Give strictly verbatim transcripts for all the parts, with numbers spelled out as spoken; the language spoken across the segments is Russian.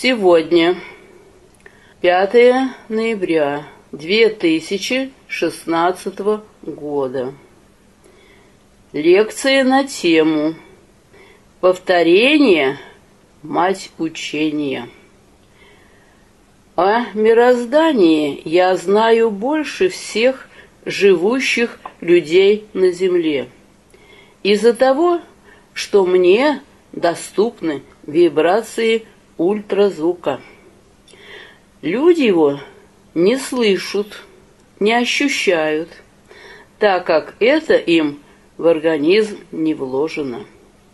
Сегодня, пятое ноября две тысячи шестнадцатого года. Лекция на тему «Повторение – мать учения». О мироздании я знаю больше всех живущих людей на земле, из-за того, что мне доступны вибрации ультразвука. Люди его не слышат, не ощущают, так как это им в организм не вложено.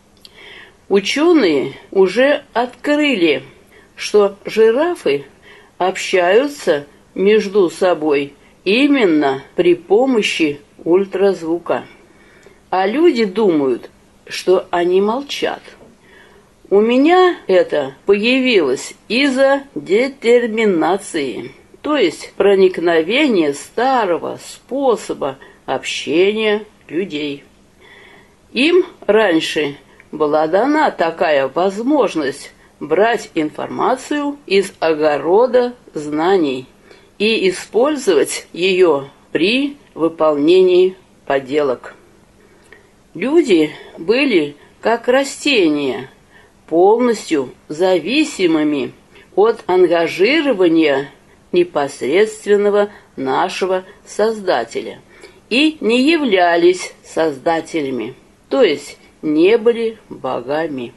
Ученые уже открыли, что жирафы общаются между собой именно при помощи ультразвука, а люди думают, что они молчат. У меня это появилось из-за детерминации, то есть проникновения старого способа общения людей. Им раньше была дана такая возможность брать информацию из огорода знаний и использовать ее при выполнении поделок. Люди были как растения, полностью зависимыми от ангажирования непосредственного нашего Создателя и не являлись создателями, то есть не были богами.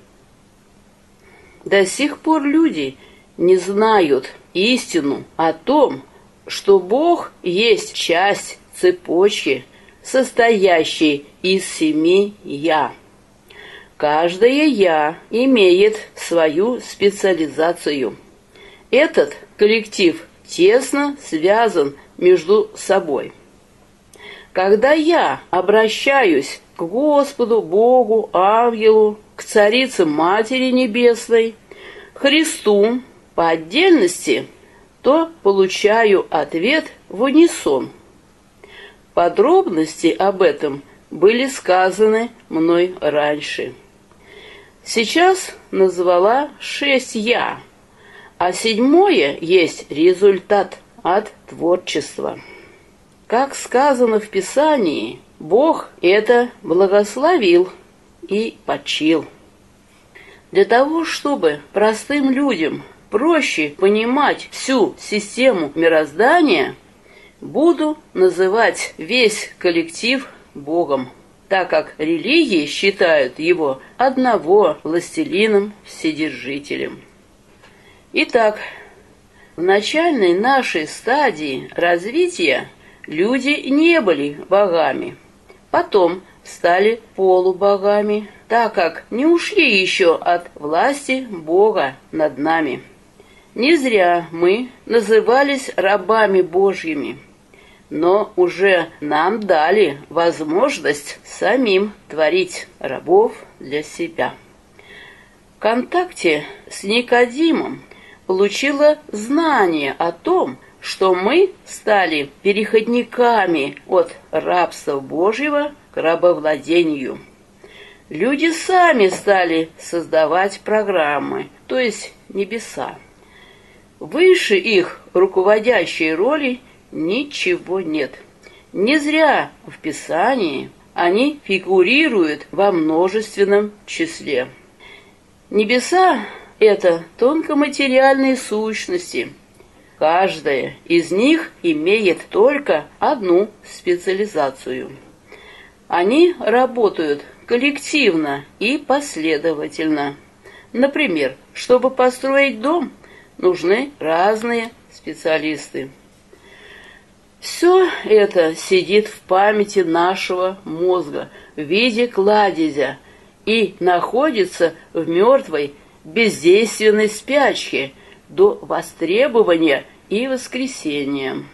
До сих пор люди не знают истину о том, что Бог есть часть цепочки, состоящей из семи «я». Каждое «я» имеет свою специализацию. Этот коллектив тесно связан между собой. Когда я обращаюсь к Господу, Богу, ангелу, к Царице Матери Небесной, Христу по отдельности, то получаю ответ в унисон. Подробности об этом были сказаны мной раньше. Сейчас назвала шесть «я», а седьмое есть результат от творчества. Как сказано в Писании, Бог это благословил и почил. Для того, чтобы простым людям проще понимать всю систему мироздания, буду называть весь коллектив Богом, так как религии считают его одного властелином вседержителем. Итак, в начальной нашей стадии развития люди не были богами, потом стали полубогами, так как не ушли еще от власти Бога над нами. Не зря мы назывались рабами Божьими, но уже нам дали возможность самим творить рабов для себя. В контакте с Никодимом получила знание о том, что мы стали переходниками от рабства Божьего к рабовладению. Люди сами стали создавать программы, то есть небеса. Выше их руководящей роли ничего нет. Не зря в Писании они фигурируют во множественном числе. Небеса – это тонкоматериальные сущности. Каждая из них имеет только одну специализацию. Они работают коллективно и последовательно. Например, чтобы построить дом, нужны разные специалисты. Все это сидит в памяти нашего мозга в виде кладезя и находится в мертвой, бездейственной спячке до востребования и воскресения.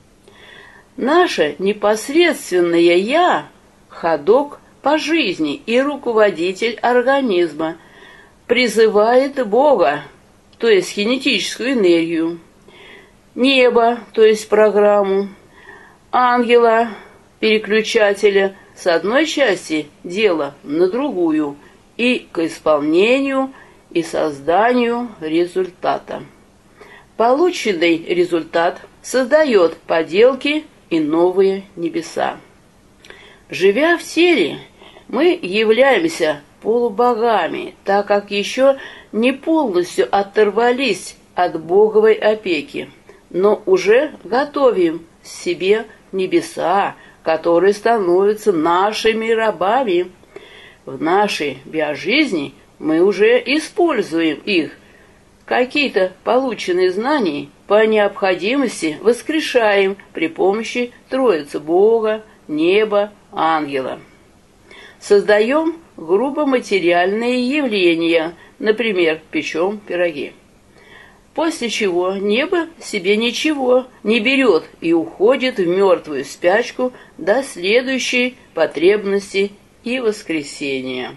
Наше непосредственное «я» – ходок по жизни и руководитель организма, призывает Бога, то есть кинетическую энергию, небо, то есть программу, ангела, переключателя с одной части дела на другую и к исполнению и созданию результата. Полученный результат создает поделки и новые небеса. Живя в теле, мы являемся полубогами, так как еще не полностью оторвались от Боговой опеки, но уже готовим себе небеса, которые становятся нашими рабами. В нашей биожизни мы уже используем их. Какие-то полученные знания по необходимости воскрешаем при помощи Троицы Бога, неба, ангела. Создаем грубо материальные явления, например, печем пироги. После чего небо себе ничего не берет и уходит в мертвую спячку до следующей потребности и воскресения.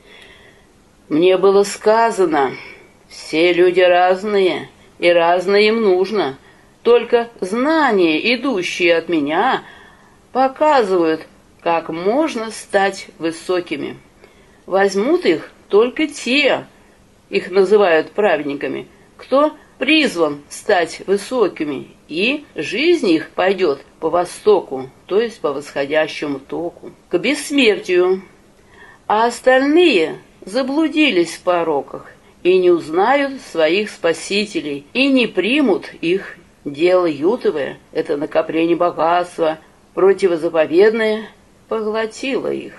Мне было сказано, все люди разные, и разное им нужно, только знания, идущие от меня, показывают, как можно стать высокими. Возьмут их только те, их называют праведниками, кто призван стать высокими, и жизнь их пойдет по востоку, то есть по восходящему току, к бессмертию. А остальные заблудились в пороках и не узнают своих спасителей, и не примут их дело ютовое, это накопление богатства, противозаповедное, поглотило их.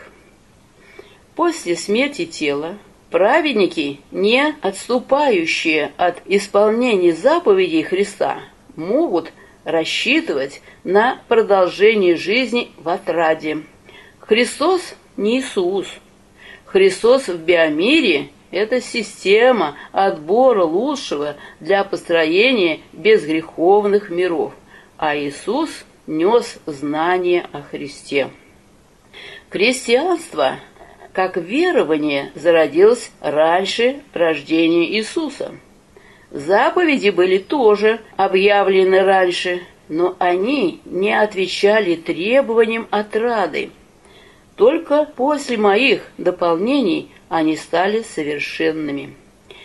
После смерти тела праведники, не отступающие от исполнения заповедей Христа, могут рассчитывать на продолжение жизни в отраде. Христос не Иисус. Христос в биомире – это система отбора лучшего для построения безгреховных миров, а Иисус нес знание о Христе. Христианство – как верование зародилось раньше рождения Иисуса. Заповеди были тоже объявлены раньше, но они не отвечали требованиям отрады. Только после моих дополнений они стали совершенными.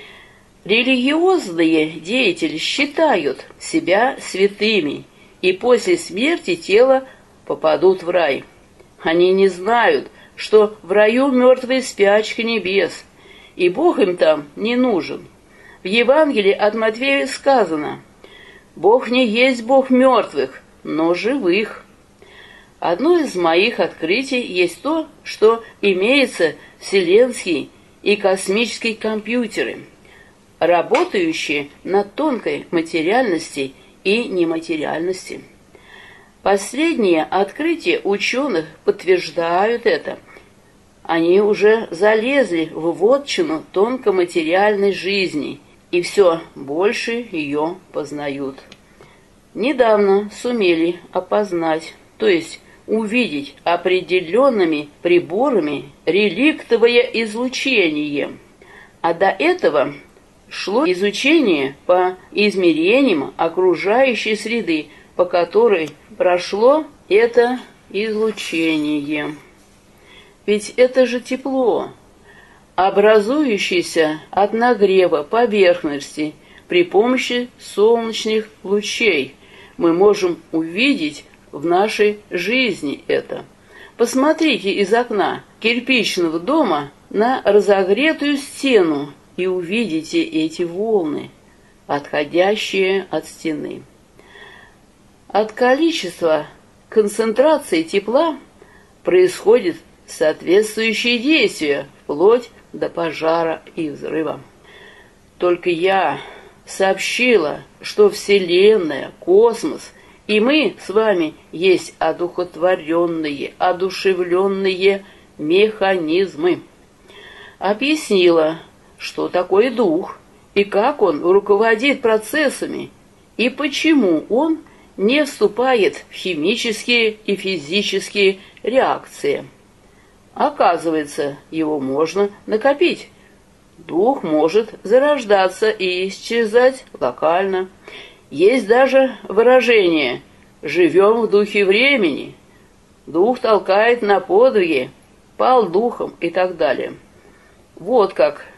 Религиозные деятели считают себя святыми и после смерти тела попадут в рай. Они не знают, что в раю мертвая спячка небес, и Бог им там не нужен. В Евангелии от Матфея сказано: «Бог не есть Бог мертвых, но живых». Одно из моих открытий есть то, что имеются вселенские и космические компьютеры, работающие на тонкой материальности и нематериальности. Последние открытия ученых подтверждают это. Они уже залезли в вотчину тонкоматериальной жизни и все больше ее познают. Недавно сумели опознать, то есть увидеть определенными приборами реликтовое излучение, а до этого шло изучение по измерениям окружающей среды, по которой прошло это излучение. Ведь это же тепло, образующееся от нагрева поверхности при помощи солнечных лучей. Мы можем увидеть в нашей жизни это. Посмотрите из окна кирпичного дома на разогретую стену и увидите эти волны, отходящие от стены. От количества концентрации тепла происходит соответствующие действия, вплоть до пожара и взрыва. Только я сообщила, что Вселенная, космос и мы с вами есть одухотворенные, одушевленные механизмы. Объяснила, что такое дух и как он руководит процессами, и почему он не вступает в химические и физические реакции. Оказывается, его можно накопить. Дух может зарождаться и исчезать локально. Есть даже выражение «живем в духе времени», «дух толкает на подвиги», «пал духом» и так далее. Вот как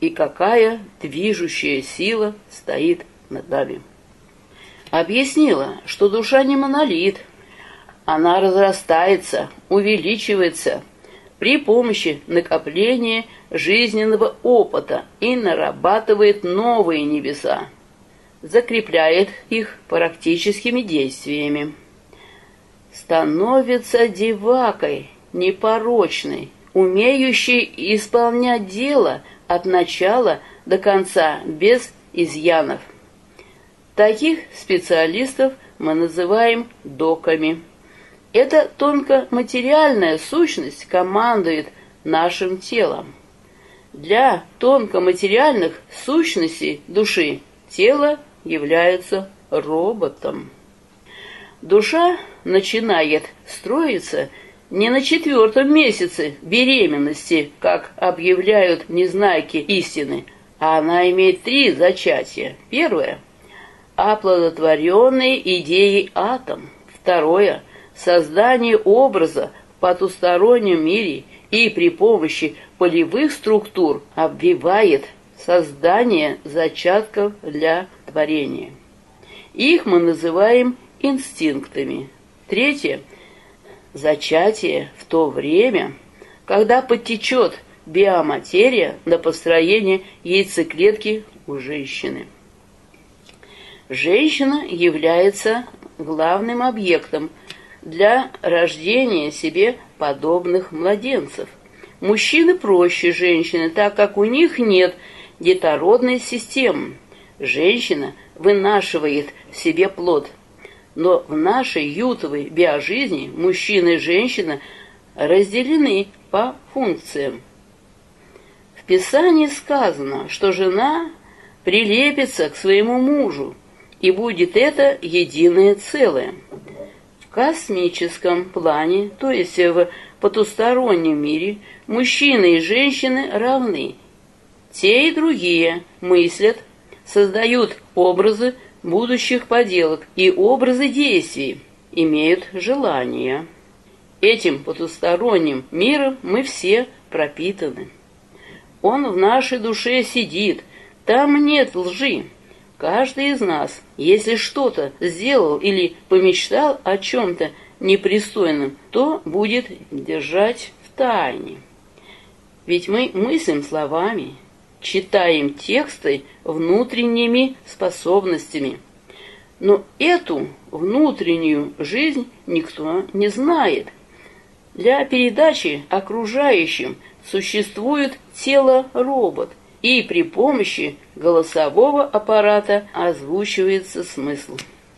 и какая движущая сила стоит над нами. Объяснила, что душа не монолит, она разрастается, увеличивается при помощи накопления жизненного опыта и нарабатывает новые небеса, закрепляет их практическими действиями. Становится девакой, непорочной, умеющей исполнять дело от начала до конца без изъянов. Таких специалистов мы называем доками. Эта тонкоматериальная сущность командует нашим телом. Для тонкоматериальных сущностей души тело является роботом. Душа начинает строиться не на четвертом месяце беременности, как объявляют незнайки истины, а она имеет три зачатия. Первое – оплодотворенный идеей атом. Второе – создание образа в потустороннем мире и при помощи полевых структур обвивает создание зачатков для творения. Их мы называем инстинктами. Третье – зачатие в то время, когда потечет биоматерия на построение яйцеклетки у женщины. Женщина является главным объектом для рождения себе подобных младенцев. Мужчины проще женщины, так как у них нет детородной системы. Женщина вынашивает в себе плод. Но в нашей ютовой биожизни мужчина и женщина разделены по функциям. В Писании сказано, что жена прилепится к своему мужу, и будет это единое целое. В космическом плане, то есть в потустороннем мире, мужчины и женщины равны. Те и другие мыслят, создают образы будущих поделок и образы действий, имеют желания. Этим потусторонним миром мы все пропитаны. Он в нашей душе сидит, там нет лжи. Каждый из нас, если что-то сделал или помечтал о чем-то непристойном, то будет держать в тайне. Ведь мы мыслим словами, читаем тексты внутренними способностями. Но эту внутреннюю жизнь никто не знает. Для передачи окружающим существует тело-робот, и при помощи голосового аппарата озвучивается смысл.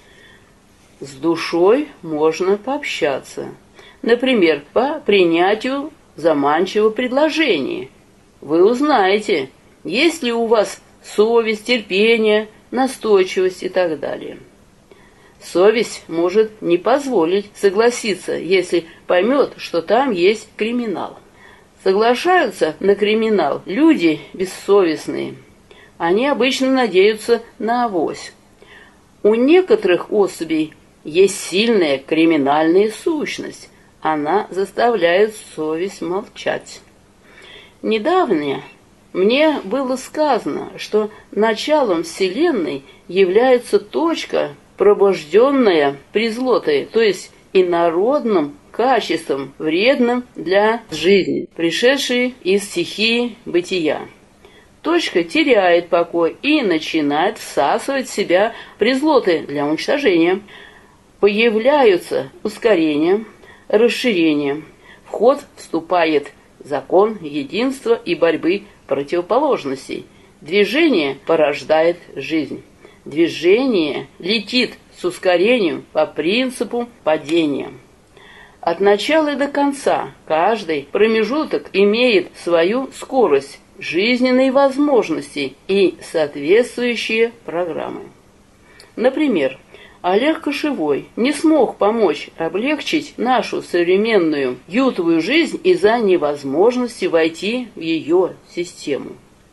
С душой можно пообщаться. Например, по принятию заманчивого предложения. Вы узнаете, есть ли у вас совесть, терпение, настойчивость и так далее. Совесть может не позволить согласиться, если поймет, что там есть криминал. Соглашаются на криминал люди бессовестные. Они обычно надеются на авось. У некоторых особей есть сильная криминальная сущность. Она заставляет совесть молчать. Недавно мне было сказано, что началом Вселенной является точка, пробужденная призлотой, то есть инородным качеством, вредным для жизни, пришедшей из стихии бытия. Точка теряет покой и начинает всасывать в себя призлоты для уничтожения. Появляются ускорения, расширения. В ход вступает закон единства и борьбы противоположностей. Движение порождает жизнь. Движение летит с ускорением по принципу падения. От начала и до конца каждый промежуток имеет свою скорость, жизненные возможности и соответствующие программы. Например, Олег Кошевой не смог помочь облегчить нашу современную ютовую жизнь из-за невозможности войти в ее систему.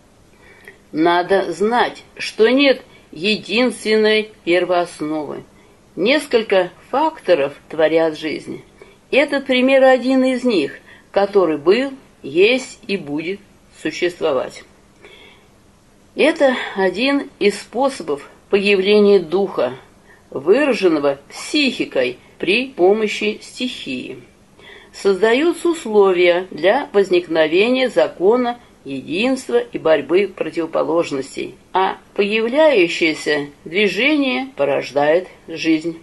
Надо знать, что нет единственной первоосновы. Несколько факторов творят жизнь. Этот пример один из них, который был, есть и будет существовать. Это один из способов появления духа, выраженного психикой при помощи стихии. Создаются условия для возникновения закона единства и борьбы противоположностей, а появляющееся движение порождает жизнь.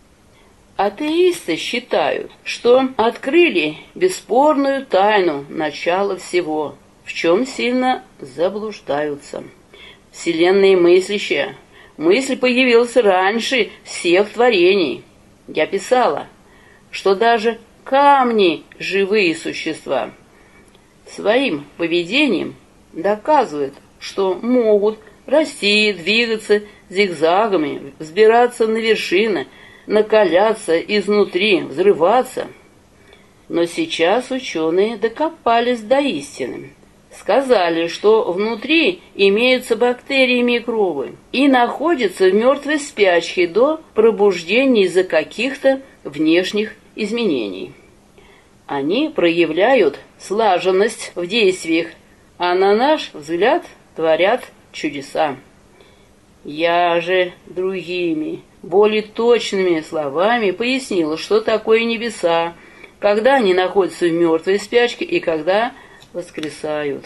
Атеисты считают, что открыли бесспорную тайну начала всего, в чем сильно заблуждаются. Вселенная мыслящая, мысль появилась раньше всех творений. Я писала, что даже камни – живые существа. Своим поведением доказывают, что могут расти, двигаться зигзагами, взбираться на вершины, накаляться изнутри, взрываться. Но сейчас ученые докопались до истины. Сказали, что внутри имеются бактерии и микробы и находятся в мертвой спячке до пробуждения из-за каких-то внешних изменений. Они проявляют слаженность в действиях, а на наш взгляд творят чудеса. Я же другими, более точными словами пояснила, что такое небеса, когда они находятся в мертвой спячке и когда воскресают.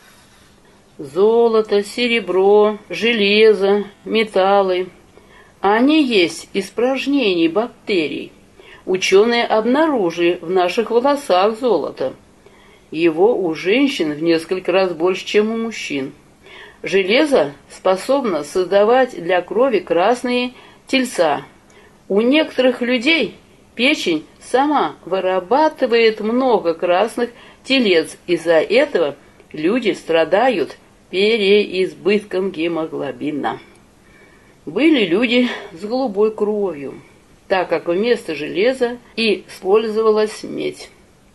Золото, серебро, железо, металлы – они есть испражнения бактерий. Ученые обнаружили в наших волосах золото. Его у женщин в несколько раз больше, чем у мужчин. Железо способно создавать для крови красные тельца. У некоторых людей печень сама вырабатывает много красных телец. Из-за этого люди страдают переизбытком гемоглобина. Были люди с голубой кровью, так как вместо железа и использовалась медь.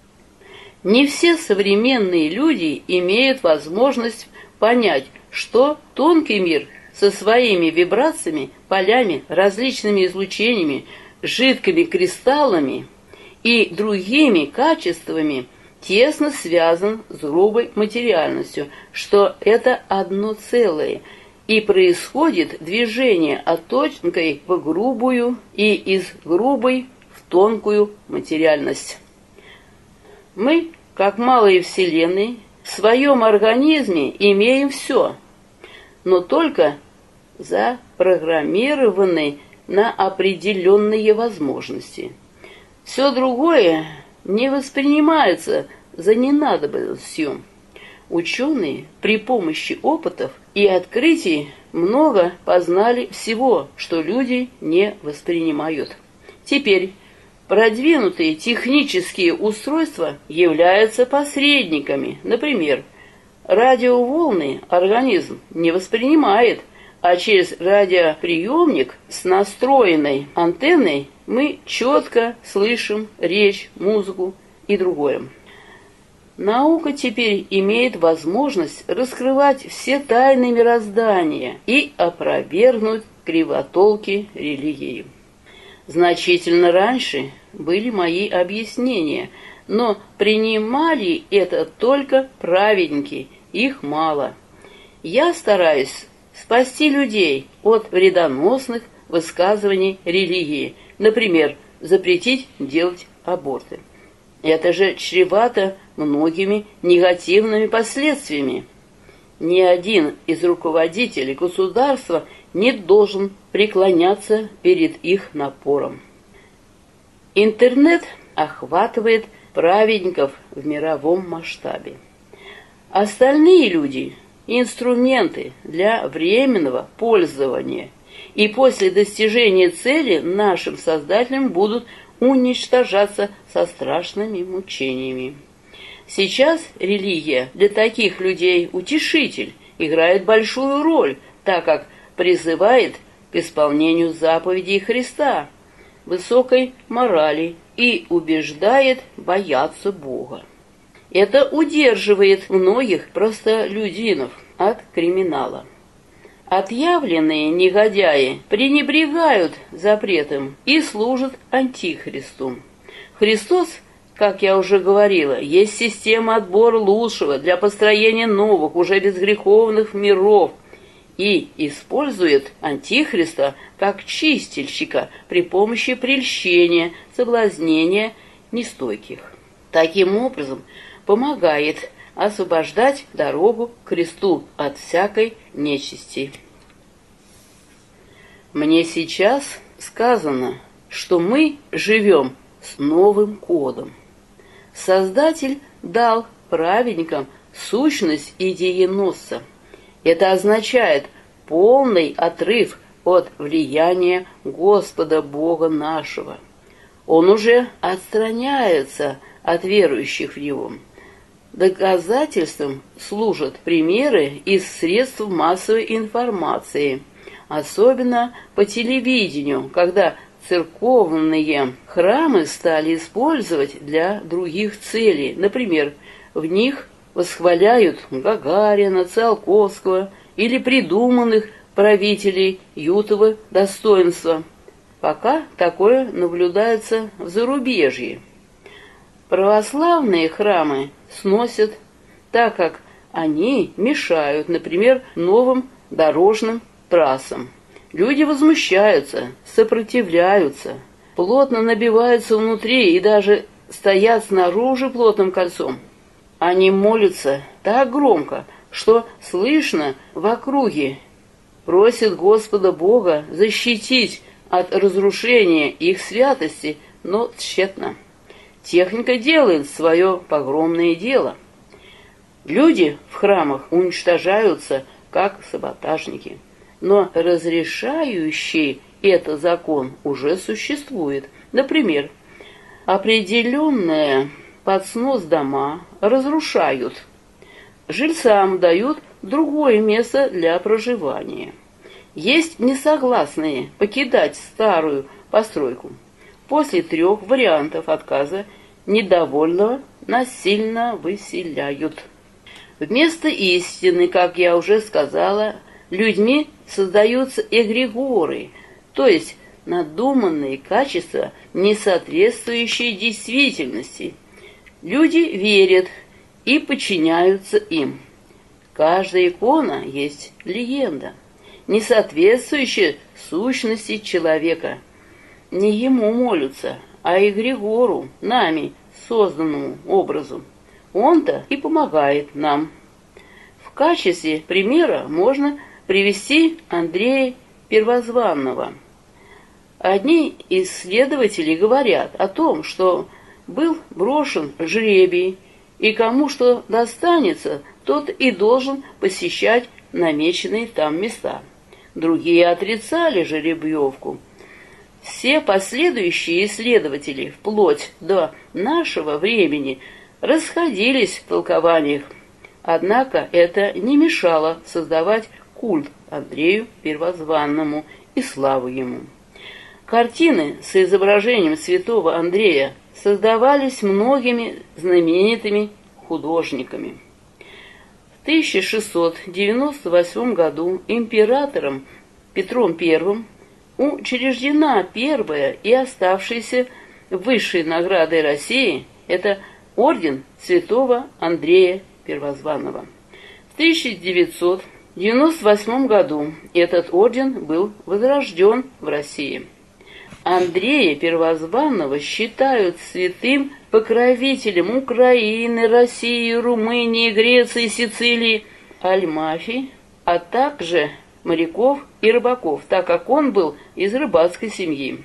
Не все современные люди имеют возможность понять, что тонкий мир со своими вибрациями, полями, различными излучениями, жидкими кристаллами и другими качествами тесно связан с грубой материальностью, что это одно целое, и происходит движение от тонкой в грубую и из грубой в тонкую материальность. Мы, как малые вселенные, в своем организме имеем все, но только запрограммированы на определенные возможности. Все другое не воспринимается за ненадобностью. Ученые при помощи опытов и открытий много познали всего, что люди не воспринимают. Теперь продвинутые технические устройства являются посредниками. Например, радиоволны организм не воспринимает, а через радиоприемник с настроенной антенной мы четко слышим речь, музыку и другое. Наука теперь имеет возможность раскрывать все тайны мироздания и опровергнуть кривотолки религии. Значительно раньше были мои объяснения, но принимали это только праведники, их мало. Я стараюсь спасти людей от вредоносных высказываний религии, например, запретить делать аборты. Это же чревато многими негативными последствиями. Ни один из руководителей государства не должен преклоняться перед их напором. Интернет охватывает праведников в мировом масштабе. Остальные люди – инструменты для временного пользования, и после достижения цели нашим создателям будут уничтожаться со страшными мучениями. Сейчас религия для таких людей утешитель, играет большую роль, так как призывает к исполнению заповедей Христа, высокой морали и убеждает бояться Бога. Это удерживает многих простолюдинов от криминала. Отъявленные негодяи пренебрегают запретом и служат антихристу. Христос, как я уже говорила, есть система отбора лучшего для построения новых, уже безгреховных миров и использует антихриста как чистильщика при помощи прельщения, соблазнения нестойких. Таким образом, помогает освобождать дорогу к кресту от всякой нечисти. Мне сейчас сказано, что мы живем с новым кодом. Создатель дал праведникам сущность идееносца. Это означает полный отрыв от влияния Господа Бога нашего. Он уже отстраняется от верующих в Него. Доказательством служат примеры из средств массовой информации, особенно по телевидению, когда церковные храмы стали использовать для других целей. Например, в них восхваляют Гагарина, Циолковского или придуманных правителей Ютова достоинства. Пока такое наблюдается в зарубежье. Православные храмы сносят, так как они мешают, например, новым дорожным трассам. Люди возмущаются, сопротивляются, плотно набиваются внутри и даже стоят снаружи плотным кольцом. Они молятся так громко, что слышно в округе, просят Господа Бога защитить от разрушения их святости, но тщетно. Техника делает свое погромное дело. Люди в храмах уничтожаются, как саботажники. Но разрешающий это закон уже существует. Например, определенные под снос дома разрушают. Жильцам дают другое место для проживания. Есть несогласные покидать старую постройку. После трех вариантов отказа недовольного насильно выселяют. Вместо истины, как я уже сказала, людьми создаются эгрегоры, то есть надуманные качества, не соответствующие действительности. Люди верят и подчиняются им. Каждая икона есть легенда, не соответствующая сущности человека. Не ему молятся, а эгрегору, нами созданному образу. Он-то и помогает нам. В качестве примера можно привести Андрея Первозванного. Одни исследователи говорят о том, что был брошен жребий, и кому что достанется, тот и должен посещать намеченные там места. Другие отрицали жеребьевку. Все последующие исследователи, вплоть до нашего времени, расходились в толкованиях. Однако это не мешало создавать культ Андрею Первозванному и славу ему. Картины с изображением святого Андрея создавались многими знаменитыми художниками. В тысяча шестьсот девяносто восьмом году императором Петром Первым учреждена первая и оставшаяся высшей наградой России – это орден святого Андрея Первозванного. В тысяча девятьсот девяносто восьмом году этот орден был возрожден в России. Андрея Первозванного считают святым покровителем Украины, России, Румынии, Греции, Сицилии, Альмафи, а также моряков и рыбаков, так как он был из рыбацкой семьи.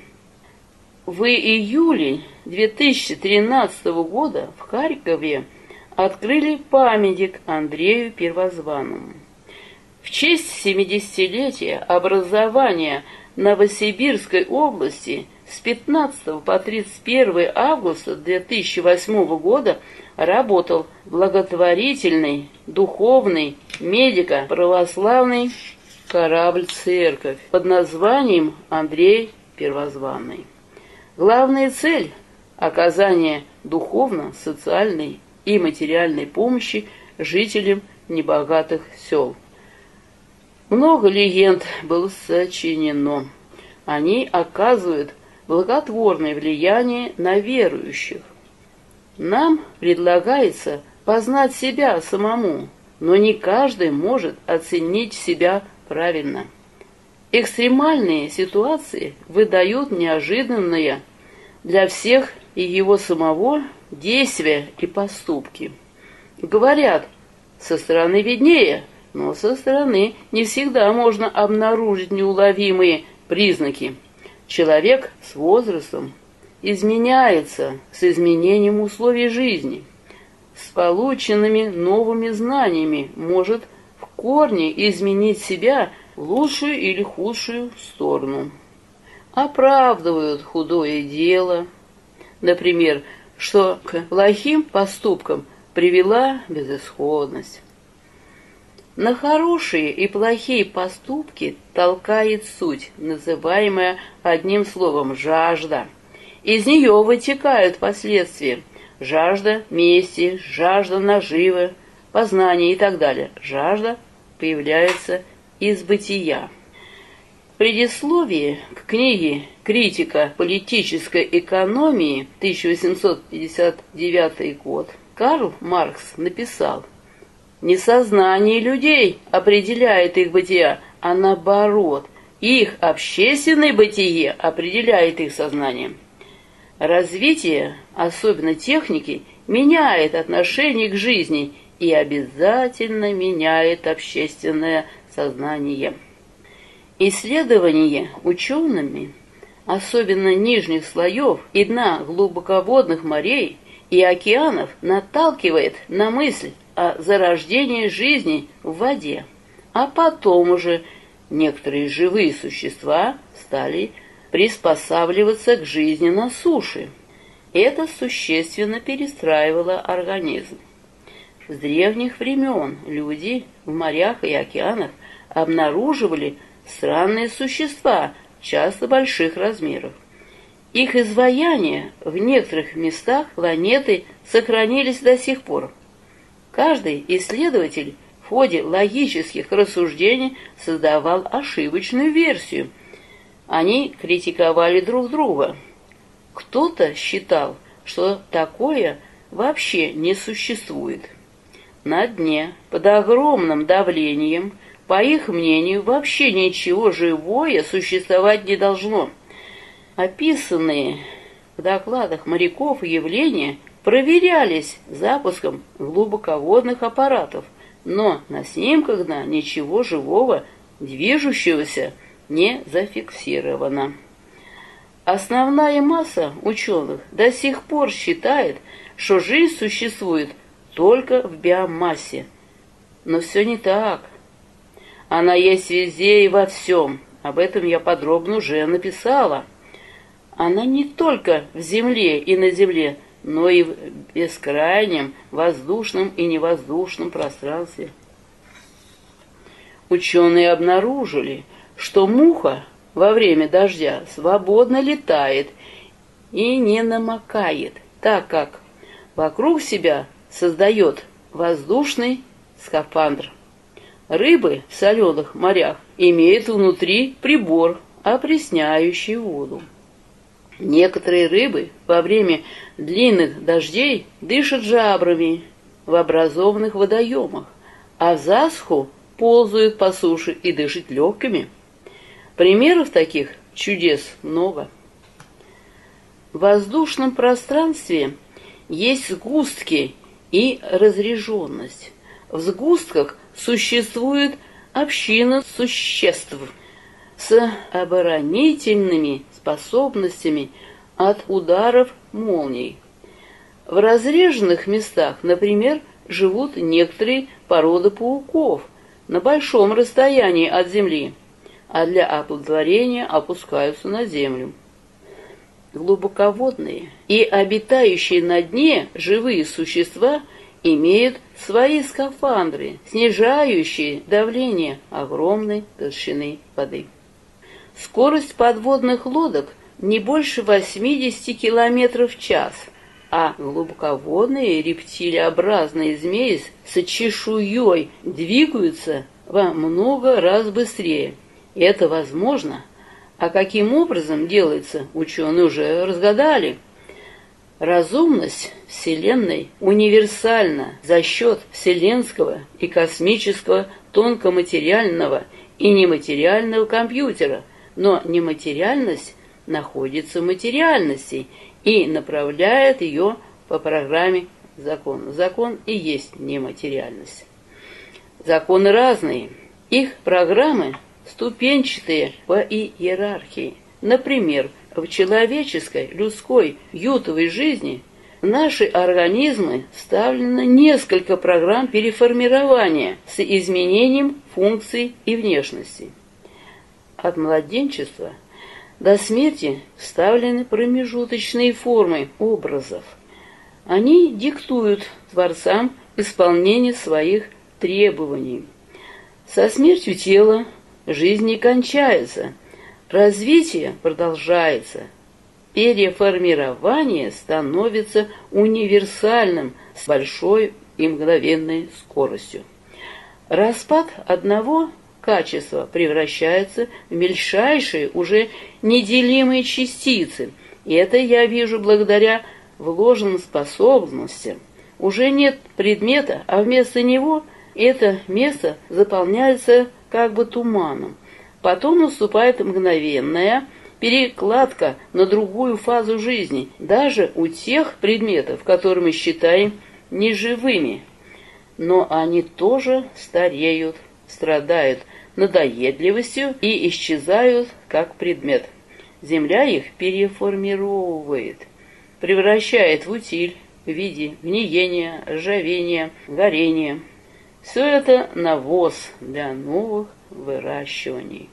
В июле две тысячи тринадцатого года в Харькове открыли памятник Андрею Первозванному. В честь семидесятилетия образования Новосибирской области с пятнадцатого по тридцать первое августа две тысячи восьмого года работал благотворительный, духовный, медико-православный корабль-церковь под названием Андрей Первозванный. Главная цель – оказание духовно-социальной и материальной помощи жителям небогатых сел. Много легенд было сочинено. Они оказывают благотворное влияние на верующих. Нам предлагается познать себя самому, но не каждый может оценить себя правильно. Экстремальные ситуации выдают неожиданные для всех и его самого действия и поступки. Говорят, со стороны виднее, но со стороны не всегда можно обнаружить неуловимые признаки. Человек с возрастом изменяется с изменением условий жизни, с полученными новыми знаниями может в корне изменить себя в лучшую или худшую сторону. Оправдывают худое дело, например, что к плохим поступкам привела безысходность. На хорошие и плохие поступки толкает суть, называемая одним словом «жажда». Из нее вытекают последствия: жажда мести, жажда наживы, познания и так далее. Жажда появляется из бытия. В предисловии к книге «Критика политической экономии» тысяча восемьсот пятьдесят девятый год Карл Маркс написал: «Не сознание людей определяет их бытие, а наоборот, их общественное бытие определяет их сознание». Развитие, особенно техники, меняет отношение к жизни и обязательно меняет общественное сознание. Исследование учеными, особенно нижних слоев и дна глубоководных морей и океанов, наталкивает на мысль о зарождении жизни в воде, а потом уже некоторые живые существа стали приспосабливаться к жизни на суше. Это существенно перестраивало организм. С древних времен люди в морях и океанах обнаруживали странные существа, часто больших размеров. Их изваяния в некоторых местах планеты сохранились до сих пор. Каждый исследователь в ходе логических рассуждений создавал ошибочную версию. Они критиковали друг друга. Кто-то считал, что такое вообще не существует. На дне, под огромным давлением, по их мнению, вообще ничего живое существовать не должно. Описанные в докладах моряков явления проверялись запуском глубоководных аппаратов, но на снимках дна ничего живого, движущегося, не зафиксировано. Основная масса ученых до сих пор считает, что жизнь существует только в биомассе. Но все не так. Она есть везде и во всем. Об этом я подробно уже написала. Она не только в земле и на земле, но и в бескрайнем воздушном и невоздушном пространстве. Ученые обнаружили, что муха во время дождя свободно летает и не намокает, так как вокруг себя создает воздушный скафандр. Рыбы в соленых морях имеют внутри прибор, опресняющий воду. Некоторые рыбы во время длинных дождей дышат жабрами в образованных водоемах, а в засуху ползают по суше и дышат легкими. Примеров таких чудес много. В воздушном пространстве есть сгустки и разреженность. В сгустках существует община существ с оборонительными способностями от ударов молний. В разреженных местах, например, живут некоторые породы пауков на большом расстоянии от Земли, а для оплодотворения опускаются на землю. Глубоководные и обитающие на дне живые существа имеют свои скафандры, снижающие давление огромной толщины воды. Скорость подводных лодок не больше восьмидесяти километров в час, а глубоководные рептилообразные змеи с чешуей двигаются во много раз быстрее. Это возможно. А каким образом делается, ученые уже разгадали. Разумность Вселенной универсальна за счет вселенского и космического тонкоматериального и нематериального компьютера, но нематериальность находится в материальности и направляет ее по программе закона. Закон и есть нематериальность. Законы разные. Их программы ступенчатые по иерархии. Например, в человеческой, людской, ютовой жизни в наши организмы вставлено несколько программ переформирования с изменением функций и внешности. От младенчества до смерти вставлены промежуточные формы образов. Они диктуют творцам исполнение своих требований. Со смертью тела жизнь не кончается, развитие продолжается. Переформирование становится универсальным с большой и мгновенной скоростью. Распад одного качества превращается в мельчайшие, уже неделимые частицы. И это я вижу благодаря вложенным способностям. Уже нет предмета, а вместо него это место заполняется как бы туманом. Потом наступает мгновенная перекладка на другую фазу жизни, даже у тех предметов, которые мы считаем неживыми. Но они тоже стареют, страдают надоедливостью и исчезают как предмет. Земля их переформировывает, превращает в утиль в виде гниения, ржавения, горения. Все это навоз для новых выращиваний.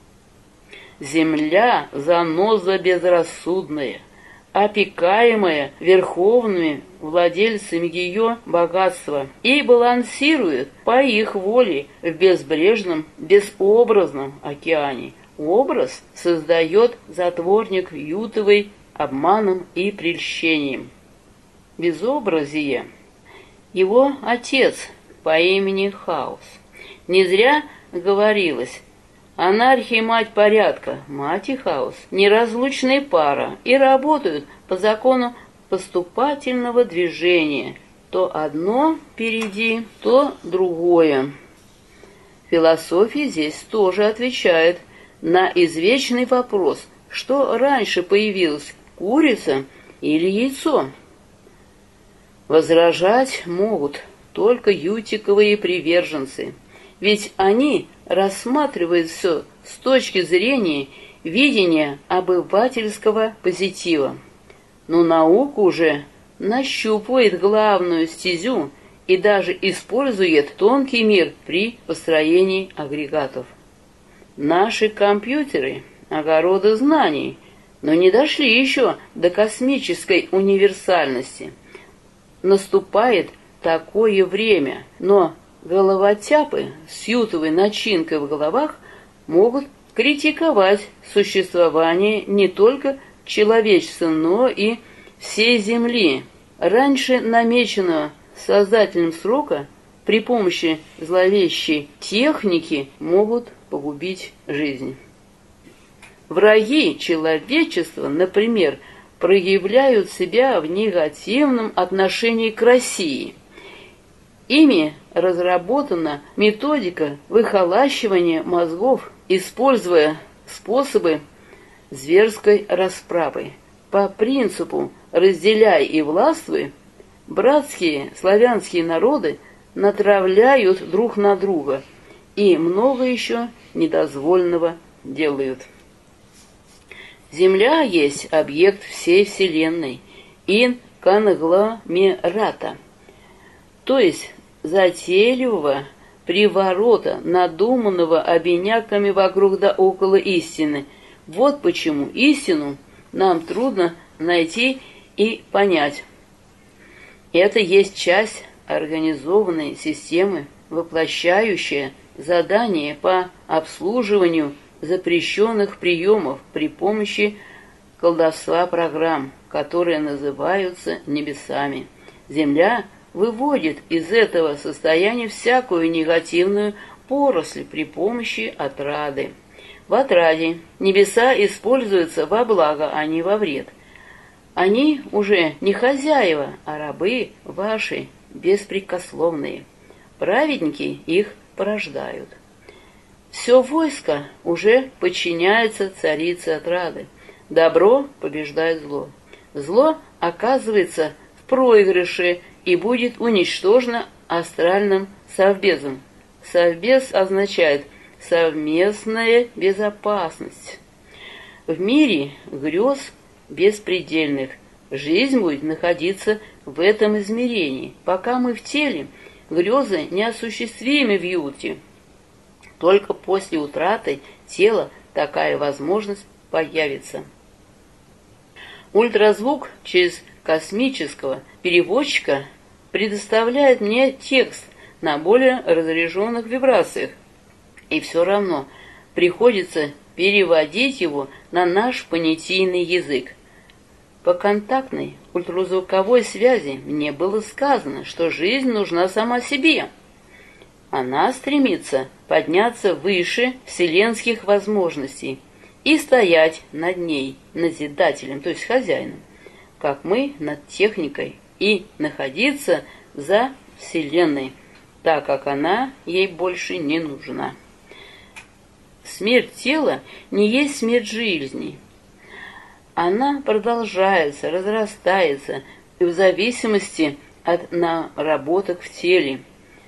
Земля – заноза безрассудная, опекаемая верховными владельцами ее богатства и балансирует по их воле в безбрежном, безобразном океане. Образ создает затворник ютовый обманом и прельщением. Безобразие – его отец по имени Хаос. Не зря говорилось: анархия – мать порядка, мать и хаос – неразлучная пара и работают по закону поступательного движения. То одно впереди, то другое. Философия здесь тоже отвечает на извечный вопрос: что раньше появилось, курица или яйцо? Возражать могут только ютиковые приверженцы, ведь они рассматривают все с точки зрения видения обывательского позитива. Но наука уже нащупывает главную стезю и даже использует тонкий мир при построении агрегатов. Наши компьютеры – огороды знаний, но не дошли еще до космической универсальности. Наступает такое время, но головотяпы с ютовой начинкой в головах могут критиковать существование не только человечества, но и всей Земли. Раньше намеченного создателем срока при помощи зловещей техники могут погубить жизнь. Враги человечества, например, проявляют себя в негативном отношении к России. Ими разработана методика выхолащивания мозгов, используя способы зверской расправы. По принципу «разделяй и властвуй» братские славянские народы натравляют друг на друга и много еще недозволенного делают. Земля есть объект всей Вселенной, инконгломерата, то есть затейливого приворота, надуманного обиняками вокруг да около истины. Вот почему истину нам трудно найти и понять. Это есть часть организованной системы, воплощающая задание по обслуживанию запрещенных приемов при помощи колдовства программ, которые называются небесами. Земля выводит из этого состояния всякую негативную поросль при помощи отрады. В отраде небеса используются во благо, а не во вред. Они уже не хозяева, а рабы ваши, беспрекословные. Праведники их порождают. Все войско уже подчиняется царице отрады. Добро побеждает зло. Зло оказывается в проигрыше и будет уничтожено астральным совбезом. Совбез означает совместная безопасность. В мире грез беспредельных жизнь будет находиться в этом измерении. Пока мы в теле, грезы неосуществимы в юте. Только после утраты тела такая возможность появится. Ультразвук через космического переводчика предоставляет мне текст на более разряженных вибрациях, и все равно приходится переводить его на наш понятийный язык. По контактной ультразвуковой связи мне было сказано, что жизнь нужна сама себе. Она стремится подняться выше вселенских возможностей и стоять над ней, назидателем, то есть хозяином, как мы над техникой, и находиться за Вселенной, так как она ей больше не нужна. Смерть тела не есть смерть жизни. Она продолжается, разрастается в зависимости от наработок в теле.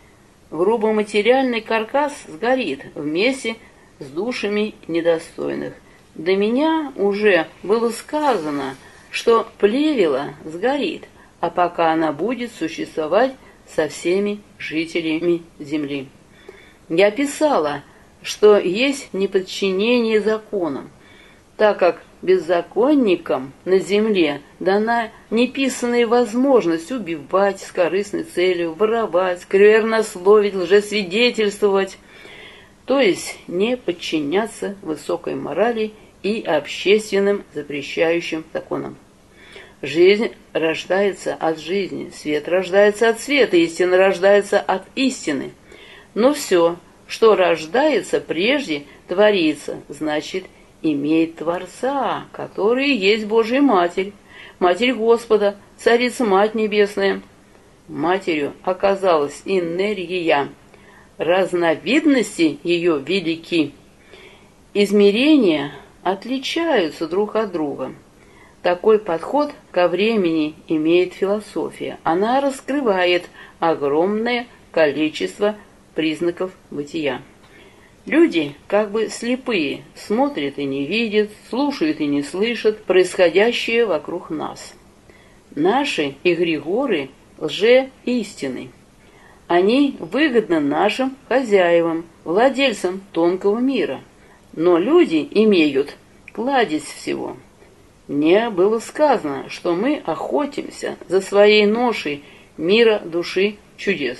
Грубоматериальный каркас сгорит вместе с душами недостойных. До меня уже было сказано, что плевела сгорит, а пока она будет существовать со всеми жителями земли. Я писала, что есть неподчинение законам, так как беззаконникам на земле дана неписанная возможность убивать с корыстной целью, воровать, сквернословить, лжесвидетельствовать, то есть не подчиняться высокой морали и общественным запрещающим законам. Жизнь рождается от жизни, свет рождается от света, истина рождается от истины. Но все, что рождается прежде, творится, значит, имеет Творца, который есть Божья Матерь, Матерь Господа, Царица-Мать Небесная. Матерью оказалась энергия, разновидности ее велики. Измерения отличаются друг от друга. Такой подход ко времени имеет философия. Она раскрывает огромное количество признаков бытия. Люди как бы слепые, смотрят и не видят, слушают и не слышат происходящее вокруг нас. Наши эгрегоры лже-истины. Они выгодны нашим хозяевам, владельцам тонкого мира. Но люди имеют кладезь всего. Мне было сказано, что мы охотимся за своей ношей мира души чудес.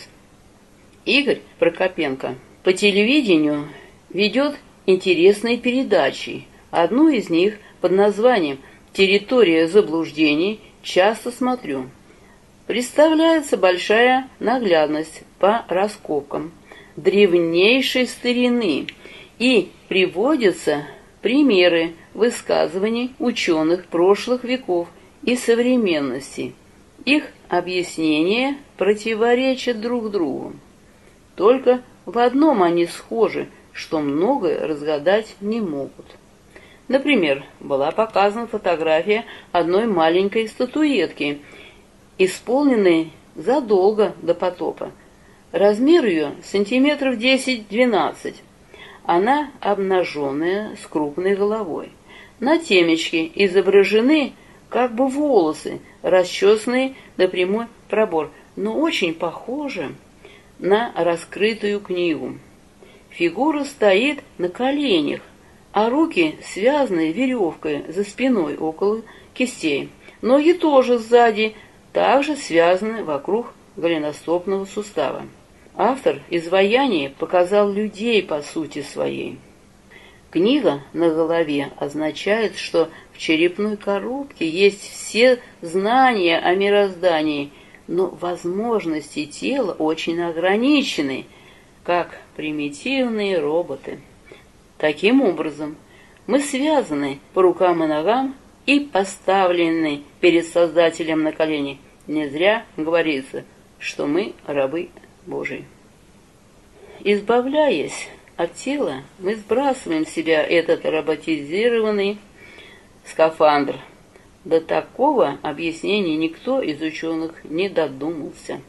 Игорь Прокопенко по телевидению ведет интересные передачи. Одну из них под названием «Территория заблуждений» часто смотрю. Представляется большая наглядность по раскопкам древнейшей старины и приводятся примеры высказываний ученых прошлых веков и современности. Их объяснения противоречат друг другу. Только в одном они схожи, что многое разгадать не могут. Например, была показана фотография одной маленькой статуэтки, исполненной задолго до потопа. Размер ее сантиметров десять-двенадцать. Она обнаженная, с крупной головой. На темечке изображены как бы волосы, расчесанные до прямой пробор, но очень похожи на раскрытую книгу. Фигура стоит на коленях, а руки связаны веревкой за спиной около кистей. Ноги тоже сзади, также связаны вокруг голеностопного сустава. Автор изваяния показал людей по сути своей. Книга на голове означает, что в черепной коробке есть все знания о мироздании, но возможности тела очень ограничены, как примитивные роботы. Таким образом, мы связаны по рукам и ногам и поставлены перед Создателем на колени. Не зря говорится, что мы рабы Божии. Избавляясь от тела, мы сбрасываем с себя этот роботизированный скафандр. До такого объяснения никто из ученых не додумался.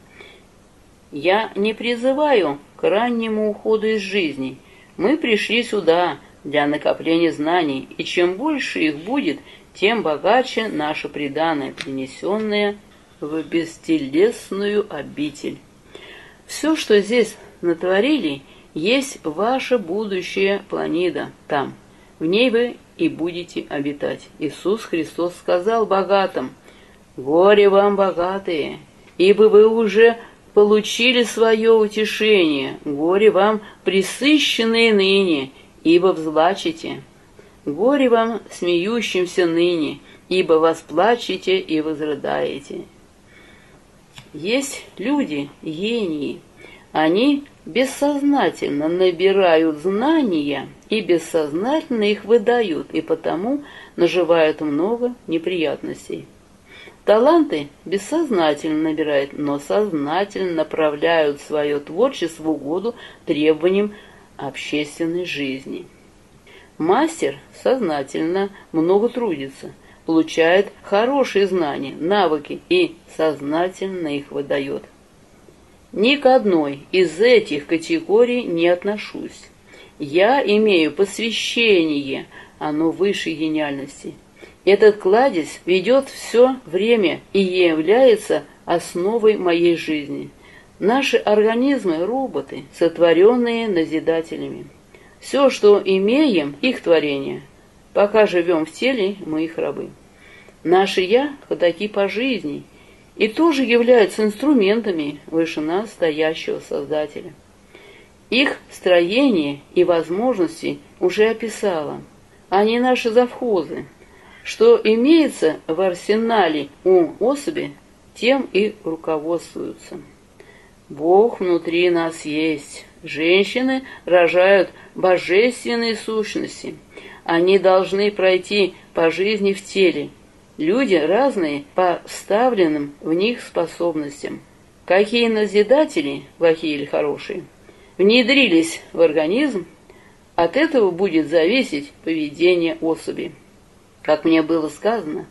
Я не призываю к раннему уходу из жизни. Мы пришли сюда для накопления знаний, и чем больше их будет, тем богаче наше преданное, принесенное в бестелесную обитель. Все, что здесь натворили, есть ваша будущая планета там. В ней вы и будете обитать. Иисус Христос сказал богатым: «Горе вам, богатые, ибо вы уже получили свое утешение. Горе вам, пресыщенные ныне, ибо взлачите. Горе вам, смеющимся ныне, ибо восплачете и возрыдаете». Есть люди, гении. Они бессознательно набирают знания и бессознательно их выдают, и потому наживают много неприятностей. Таланты бессознательно набирают, но сознательно направляют свое творчество в угоду требованиям общественной жизни. Мастер сознательно много трудится, получает хорошие знания, навыки и сознательно их выдает. Ни к одной из этих категорий не отношусь. Я имею посвящение, оно выше гениальности. Этот кладезь ведет все время и является основой моей жизни. Наши организмы – роботы, сотворенные назидателями. Все, что имеем, их творение. Пока живем в теле, мы их рабы. Наши «я» ходаки по жизни и тоже являются инструментами выше нас стоящего Создателя. Их строение и возможности уже описала. Они наши завхозы. Что имеется в арсенале у особи, тем и руководствуются. Бог внутри нас есть. Женщины рожают божественные сущности. Они должны пройти по жизни в теле. Люди разные по вставленным в них способностям. Какие назидатели, плохие или хорошие, внедрились в организм, от этого будет зависеть поведение особи. Как мне было сказано,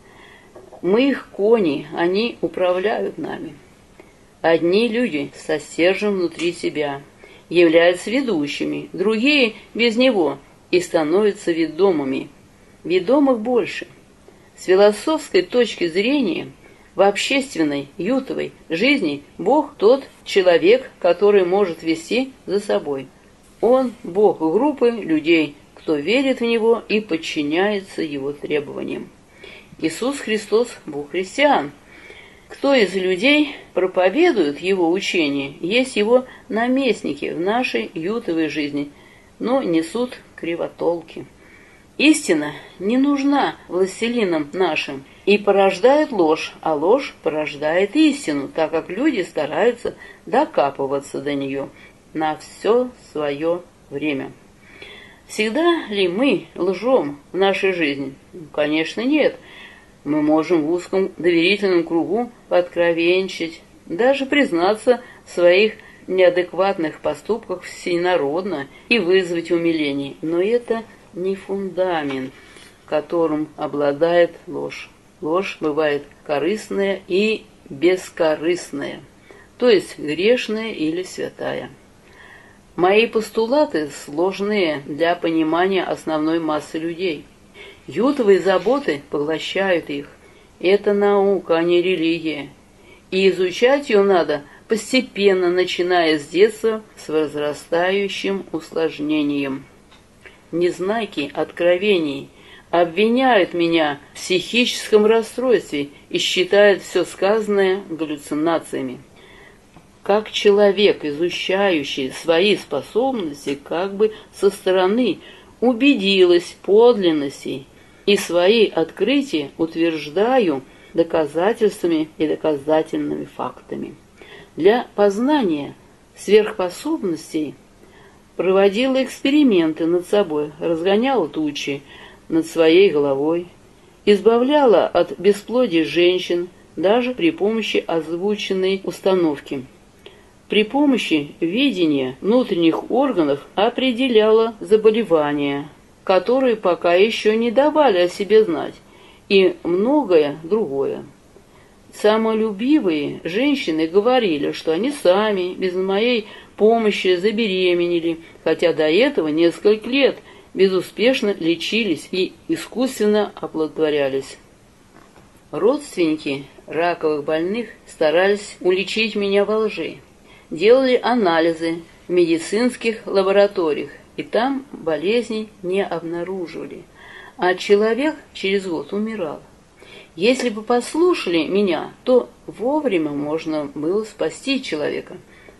мы их кони, они управляют нами. Одни люди со стержнем внутри себя являются ведущими, другие без него и становятся ведомыми. Ведомых больше. С философской точки зрения, в общественной, ютовой жизни Бог тот человек, который может вести за собой. Он – Бог группы людей, кто верит в Него и подчиняется Его требованиям. Иисус Христос – Бог христиан. Кто из людей проповедует Его учение, есть Его наместники в нашей ютовой жизни, но несут кривотолки. Истина не нужна властелинам нашим и порождает ложь, а ложь порождает истину, так как люди стараются докапываться до нее на все свое время. Всегда ли мы лжем в нашей жизни? Конечно, нет. Мы можем в узком доверительном кругу подкровенчить, даже признаться в своих неадекватных поступках всенародно и вызвать умиление. Но это не фундамент, которым обладает ложь. Ложь бывает корыстная и бескорыстная, то есть грешная или святая. Мои постулаты сложные для понимания основной массы людей. Ютовые заботы поглощают их. Это наука, а не религия. И изучать ее надо постепенно, начиная с детства, с возрастающим усложнением. Незнайки откровений обвиняют меня в психическом расстройстве и считают все сказанное галлюцинациями. Как человек, изучающий свои способности, как бы со стороны убедилась в подлинности и свои открытия утверждаю доказательствами и доказательными фактами. Для познания сверхспособностей проводила эксперименты над собой, разгоняла тучи над своей головой, избавляла от бесплодия женщин даже при помощи озвученной установки. при помощи видения внутренних органов определяла заболевания, которые пока еще не давали о себе знать, и многое другое. Самолюбивые женщины говорили, что они сами, без моей помощи, забеременели, хотя до этого несколько лет безуспешно лечились и искусственно оплодотворялись. Родственники раковых больных старались уличить меня во лжи, делали анализы в медицинских лабораториях, и там болезней не обнаруживали, а человек через год умирал. Если бы послушали меня, то вовремя можно было спасти человека.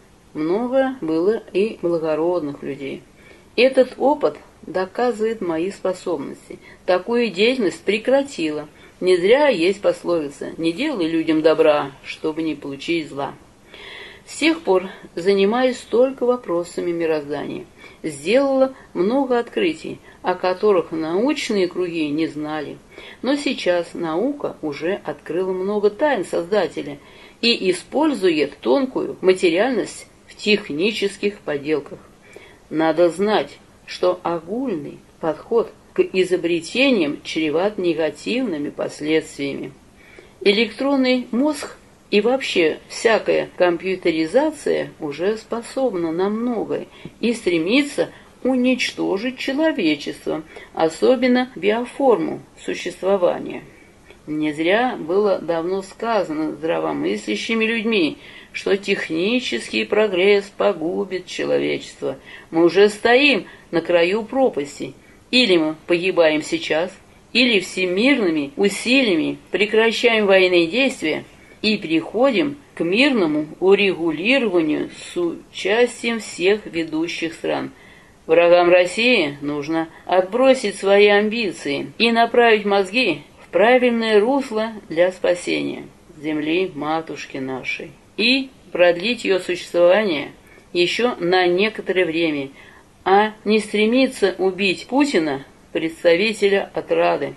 Много было и благородных людей. Этот опыт доказывает мои способности. Такую деятельность прекратила. Не зря есть пословица: «Не делай людям добра, чтобы не получить зла». С тех пор занимаюсь только вопросами мироздания. Сделала много открытий, о которых научные круги не знали. Но сейчас наука уже открыла много тайн Создателя и использует тонкую материальность в технических поделках. Надо знать, что огульный подход к изобретениям чреват негативными последствиями. Электронный мозг и вообще всякая компьютеризация уже способна на многое и стремится уничтожить человечество, особенно биоформу существования. Не зря было давно сказано здравомыслящими людьми, что технический прогресс погубит человечество. Мы уже стоим на краю пропасти. Или мы погибаем сейчас, или всемирными усилиями прекращаем военные действия и переходим к мирному урегулированию с участием всех ведущих стран. Врагам России нужно отбросить свои амбиции и направить мозги в правильное русло для спасения земли матушки нашей и продлить ее существование еще на некоторое время, а не стремиться убить Путина, представителя отрады.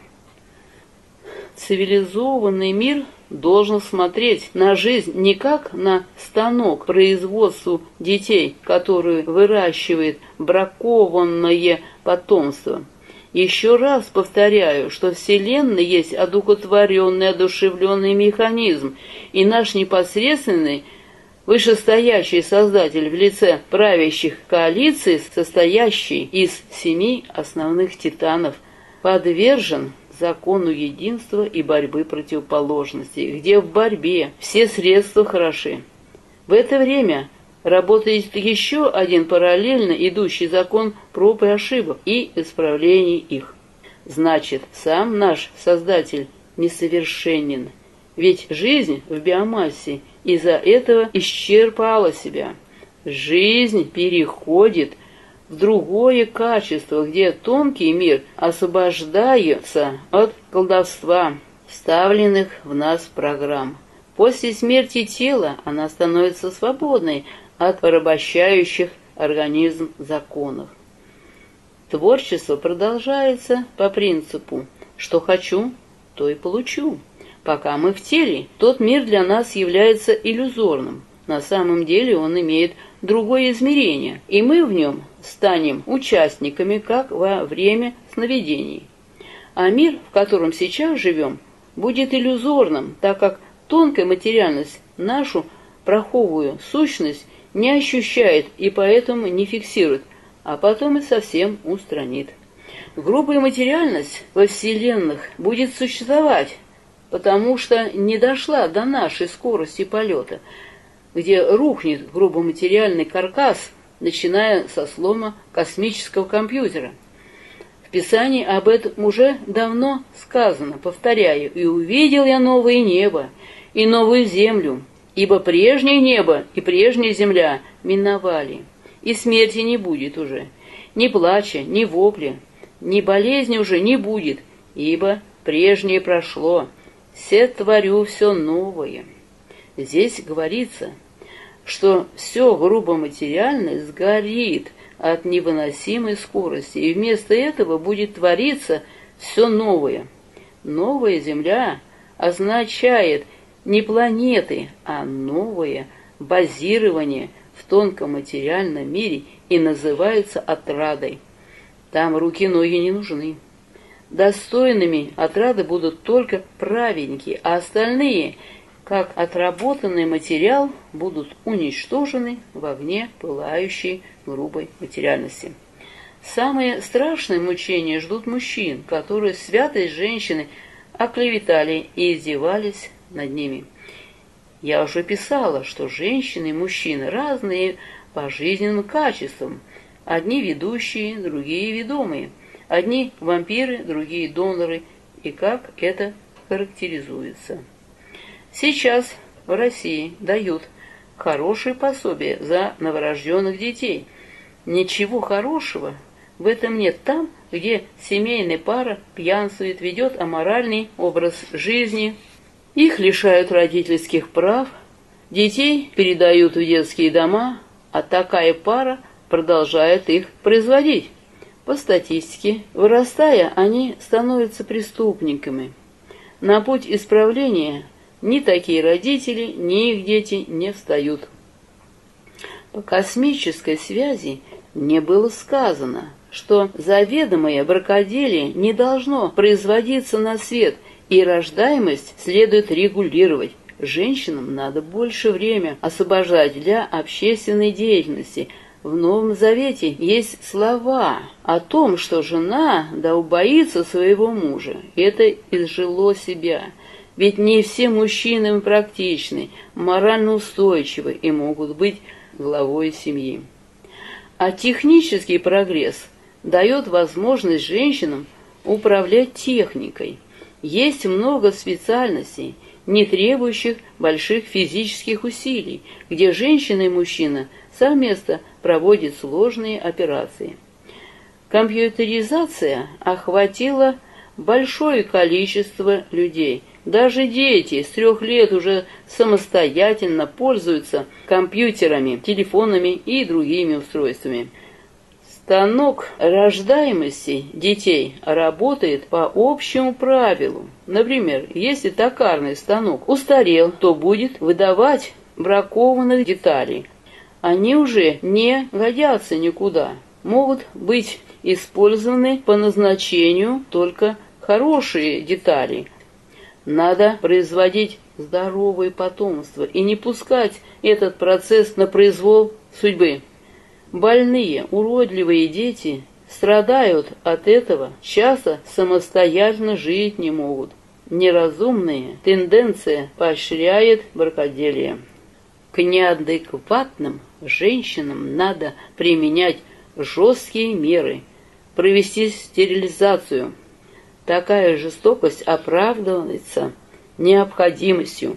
Цивилизованный мир должен смотреть на жизнь не как на станок производству детей, который выращивает бракованное потомство. Еще раз повторяю, что Вселенная есть одухотворенный, одушевленный механизм, и наш непосредственный вышестоящий Создатель в лице правящих коалиций, состоящий из семи основных титанов, подвержен закону единства и борьбы противоположностей, где в борьбе все средства хороши. В это время работает еще один параллельно идущий закон проб и ошибок и исправлений их. Значит, сам наш Создатель несовершенен, ведь жизнь в биомассе из-за этого исчерпала себя. Жизнь переходит в другое качество, где тонкий мир освобождается от колдовства, вставленных в нас программ. После смерти тела она становится свободной от порабощающих организм законов. Творчество продолжается по принципу «что хочу, то и получу». Пока мы в теле, тот мир для нас является иллюзорным. На самом деле он имеет другое измерение, и мы в нем станем участниками, как во время сновидений. А мир, в котором сейчас живем, будет иллюзорным, так как тонкая материальность нашу праховую сущность не ощущает и поэтому не фиксирует, а потом и совсем устранит. Грубая материальность во вселенных будет существовать, потому что не дошла до нашей скорости полета, где рухнет грубоматериальный каркас, начиная со слома космического компьютера. В Писании об этом уже давно сказано, повторяю: «И увидел я новое небо и новую землю, ибо прежнее небо и прежняя земля миновали, и смерти не будет уже, ни плача, ни вопля, ни болезни уже не будет, ибо прежнее прошло, се творю все новое». Здесь говорится, что все грубоматериальное сгорит от невыносимой скорости, и вместо этого будет твориться все новое. Новая Земля означает не планеты, а новое базирование в тонком материальном мире и называются отрадой. Там руки-ноги не нужны. Достойными отрады будут только праведники, а остальные, как отработанный материал, будут уничтожены в огне пылающей грубой материальности. Самые страшные мучения ждут мужчин, которые святость женщины оклеветали и издевались над ними. Я уже писала, что женщины и мужчины разные по жизненным качествам. Одни ведущие, другие ведомые. Одни вампиры, другие доноры. И как это характеризуется. Сейчас в России дают хорошее пособие за новорожденных детей. Ничего хорошего в этом нет там, где семейная пара пьянствует, ведет аморальный образ жизни, их лишают родительских прав, детей передают в детские дома, а такая пара продолжает их производить. По статистике, вырастая, они становятся преступниками. На путь исправления ни такие родители, ни их дети не встают. По космической связи мне было сказано, что заведомое бракоделие не должно производиться на свет, и рождаемость следует регулировать. Женщинам надо больше времени освобождать для общественной деятельности. В Новом Завете есть слова о том, что жена да убоится своего мужа. Это изжило себя. Ведь не все мужчины практичны, морально устойчивы и могут быть главой семьи. А технический прогресс дает возможность женщинам управлять техникой. Есть много специальностей, не требующих больших физических усилий, где женщина и мужчина совместно проводят сложные операции. Компьютеризация охватила большое количество людей. Даже дети с трех лет уже самостоятельно пользуются компьютерами, телефонами и другими устройствами. Станок рождаемости детей работает по общему правилу. Например, если токарный станок устарел, то будет выдавать бракованных деталей. Они уже не годятся никуда. Могут быть использованы по назначению только хорошие детали. Надо производить здоровое потомство и не пускать этот процесс на произвол судьбы. Больные, уродливые дети страдают от этого, часто самостоятельно жить не могут. Неразумная тенденция поощряет бракоделие. К неадекватным женщинам надо применять жесткие меры, провести стерилизацию. Такая жестокость оправдывается необходимостью.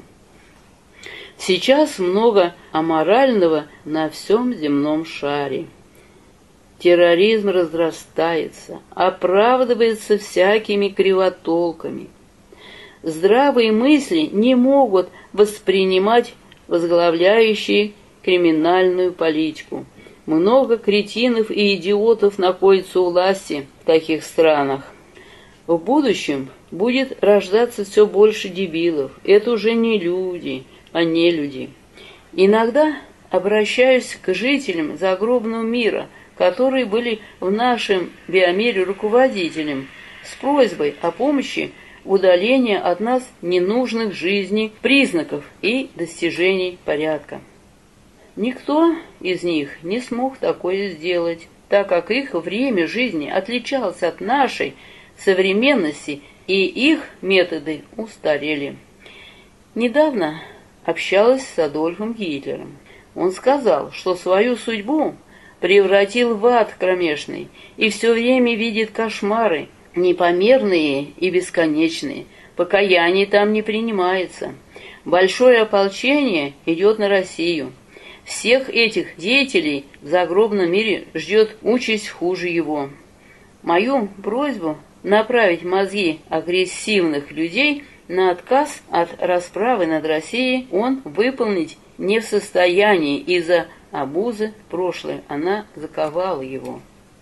Сейчас много аморального на всем земном шаре. Терроризм разрастается, оправдывается всякими кривотолками. Здравые мысли не могут воспринимать возглавляющие криминальную политику. Много кретинов и идиотов находится у власти в таких странах. В будущем будет рождаться все больше дебилов. Это уже не люди, а не люди. Иногда обращаюсь к жителям загробного мира, которые были в нашем биомире руководителем, с просьбой о помощи в удалении от нас ненужных жизни признаков и достижений порядка. Никто из них не смог такое сделать, так как их время жизни отличалось от нашей современности, и их методы устарели. Недавно общалась с Адольфом Гитлером. Он сказал, что свою судьбу превратил в ад кромешный и все время видит кошмары, непомерные и бесконечные. Покаяние там не принимается. Большое ополчение идет на Россию. Всех этих деятелей в загробном мире ждет участь хуже его. Мою просьбу направить мозги агрессивных людей на отказ от расправы над Россией он выполнить не в состоянии из-за обузы в прошлое. Она заковала его.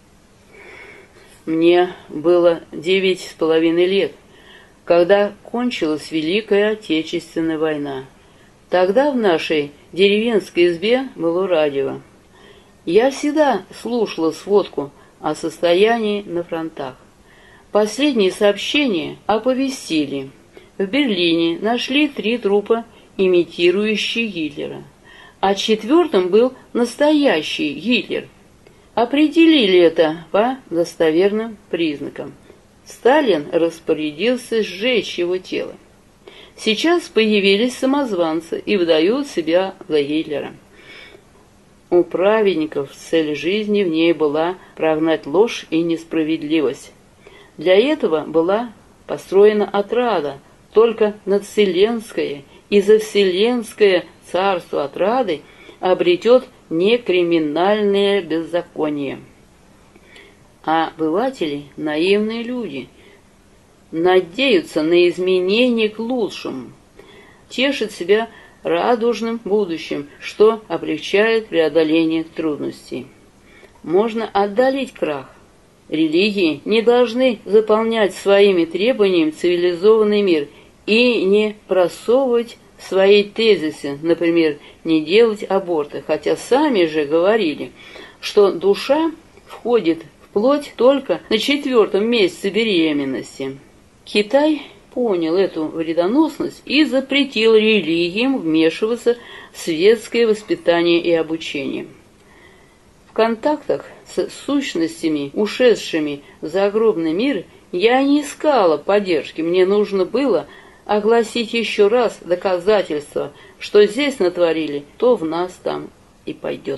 Мне было девять с половиной лет, когда кончилась Великая Отечественная война. Тогда в нашей деревенской избе было радио. Я всегда слушала сводку о состоянии на фронтах. Последние сообщения оповестили. В Берлине нашли три трупа, имитирующие Гитлера. А четвертым был настоящий Гитлер. Определили это по достоверным признакам. Сталин распорядился сжечь его тело. Сейчас появились самозванцы и выдают себя за Гитлера. У праведников цель жизни в ней была прогнать ложь и несправедливость. Для этого была построена отрада, только надвселенское и завселенское царство отрады обретет некриминальное беззаконие. А обыватели – наивные люди, надеются на изменения к лучшему, тешат себя радужным будущим, что облегчает преодоление трудностей. Можно отдалить крах. Религии не должны заполнять своими требованиями цивилизованный мир и не просовывать свои тезисы, например, не делать аборты, хотя сами же говорили, что душа входит в плоть только на четвертом месяце беременности. Китай понял эту вредоносность и запретил религиям вмешиваться в светское воспитание и обучение. В контактах с сущностями, ушедшими в загробный мир, я не искала поддержки, мне нужно было огласить еще раз доказательства, что здесь натворили, то в нас там и пойдет.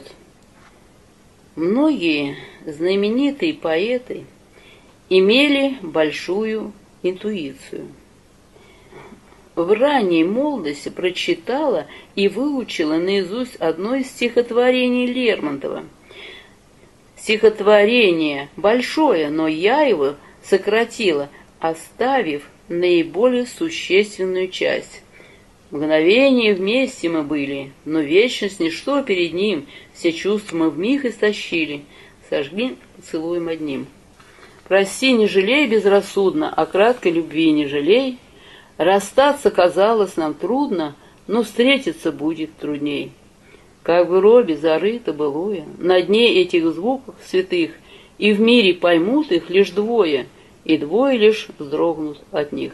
Многие знаменитые поэты имели большую интуицию. В ранней молодости прочитала и выучила наизусть одно из стихотворений Лермонтова. Стихотворение большое, но я его сократила, оставив наиболее существенную часть. Мгновение вместе мы были, но вечность ничто перед ним, все чувства мы вмиг истощили, сожгли поцелуем одним. Прости, не жалей безрассудно, а краткой любви не жалей. Расстаться казалось нам трудно, но встретиться будет трудней. Как в гробе зарыто былое, на дне этих звуков святых, и в мире поймут их лишь двое, и двое лишь вздрогнут от них.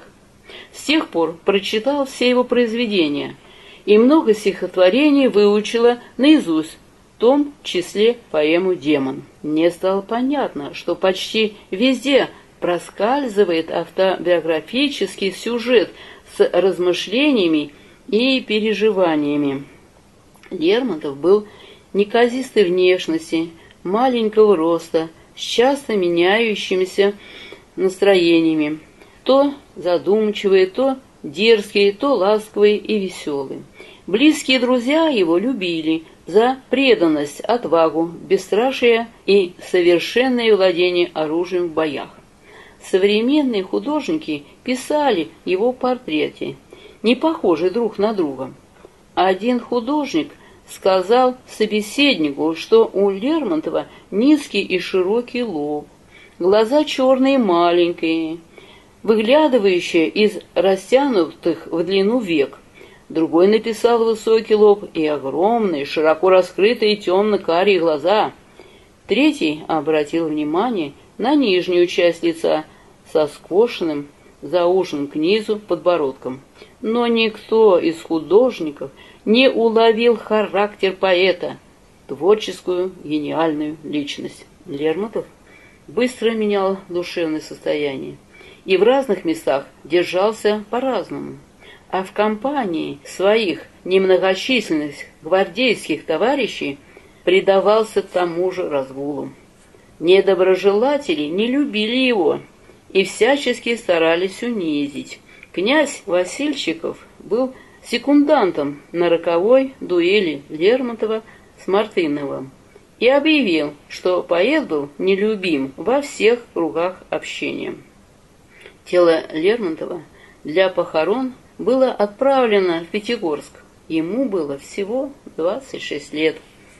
С тех пор прочитал все его произведения, и много стихотворений выучила наизусть, в том числе поэму «Демон». Мне стало понятно, что почти везде проскальзывает автобиографический сюжет с размышлениями и переживаниями. Лермонтов был неказистой внешности, маленького роста, с часто меняющимися настроениями, то задумчивый, то дерзкий, то ласковый и веселый. Близкие друзья его любили за преданность, отвагу, бесстрашие и совершенное владение оружием в боях. Современные художники писали его портреты, не похожие друг на друга. Один художник сказал собеседнику, что у Лермонтова низкий и широкий лоб, глаза черные и маленькие, выглядывающие из растянутых в длину век. Другой написал высокий лоб и огромные, широко раскрытые темно-карие глаза. Третий обратил внимание на нижнюю часть лица со скошенным, зауженным к низу подбородком. Но никто из художников не уловил характер поэта, творческую, гениальную личность. Лермонтов быстро менял душевное состояние и в разных местах держался по-разному. А в компании своих немногочисленных гвардейских товарищей предавался тому же разгулу. Недоброжелатели не любили его и всячески старались унизить. Князь Васильчиков был секундантом на роковой дуэли Лермонтова с Мартыновым и объявил, что поэт был нелюбим во всех кругах общения. Тело Лермонтова для похорон было отправлено в Пятигорск. Ему было всего двадцать шесть лет.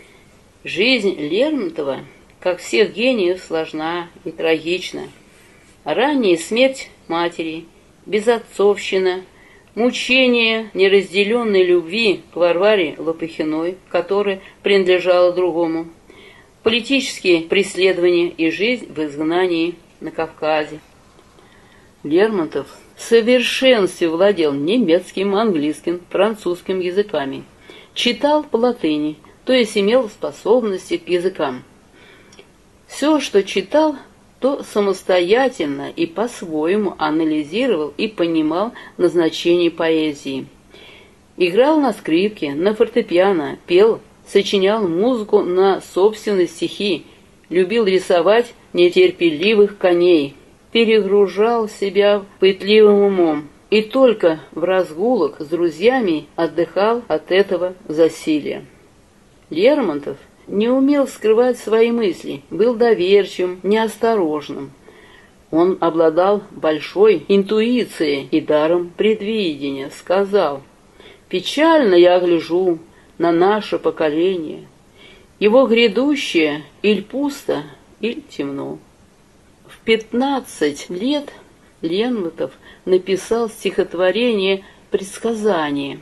Жизнь Лермонтова, как всех гениев, сложна и трагична. Ранняя смерть матери, безотцовщина, Мучение неразделенной любви к Варваре Лопухиной, которая принадлежала другому. Политические преследования и жизнь в изгнании на Кавказе. Лермонтов в совершенстве владел немецким, английским, французским языками. Читал по латыни, то есть имел способности к языкам. Все, что читал, то самостоятельно и по-своему анализировал и понимал назначение поэзии. Играл на скрипке, на фортепиано, пел, сочинял музыку на собственные стихи, любил рисовать нетерпеливых коней, перегружал себя пытливым умом и только в разгулах с друзьями отдыхал от этого засилья. Лермонтов не умел скрывать свои мысли, был доверчивым, неосторожным. Он обладал большой интуицией и даром предвидения, сказал: «Печально я гляжу на наше поколение. Его грядущее иль пусто, иль темно». В пятнадцать лет Лермонтов написал стихотворение «Предсказание».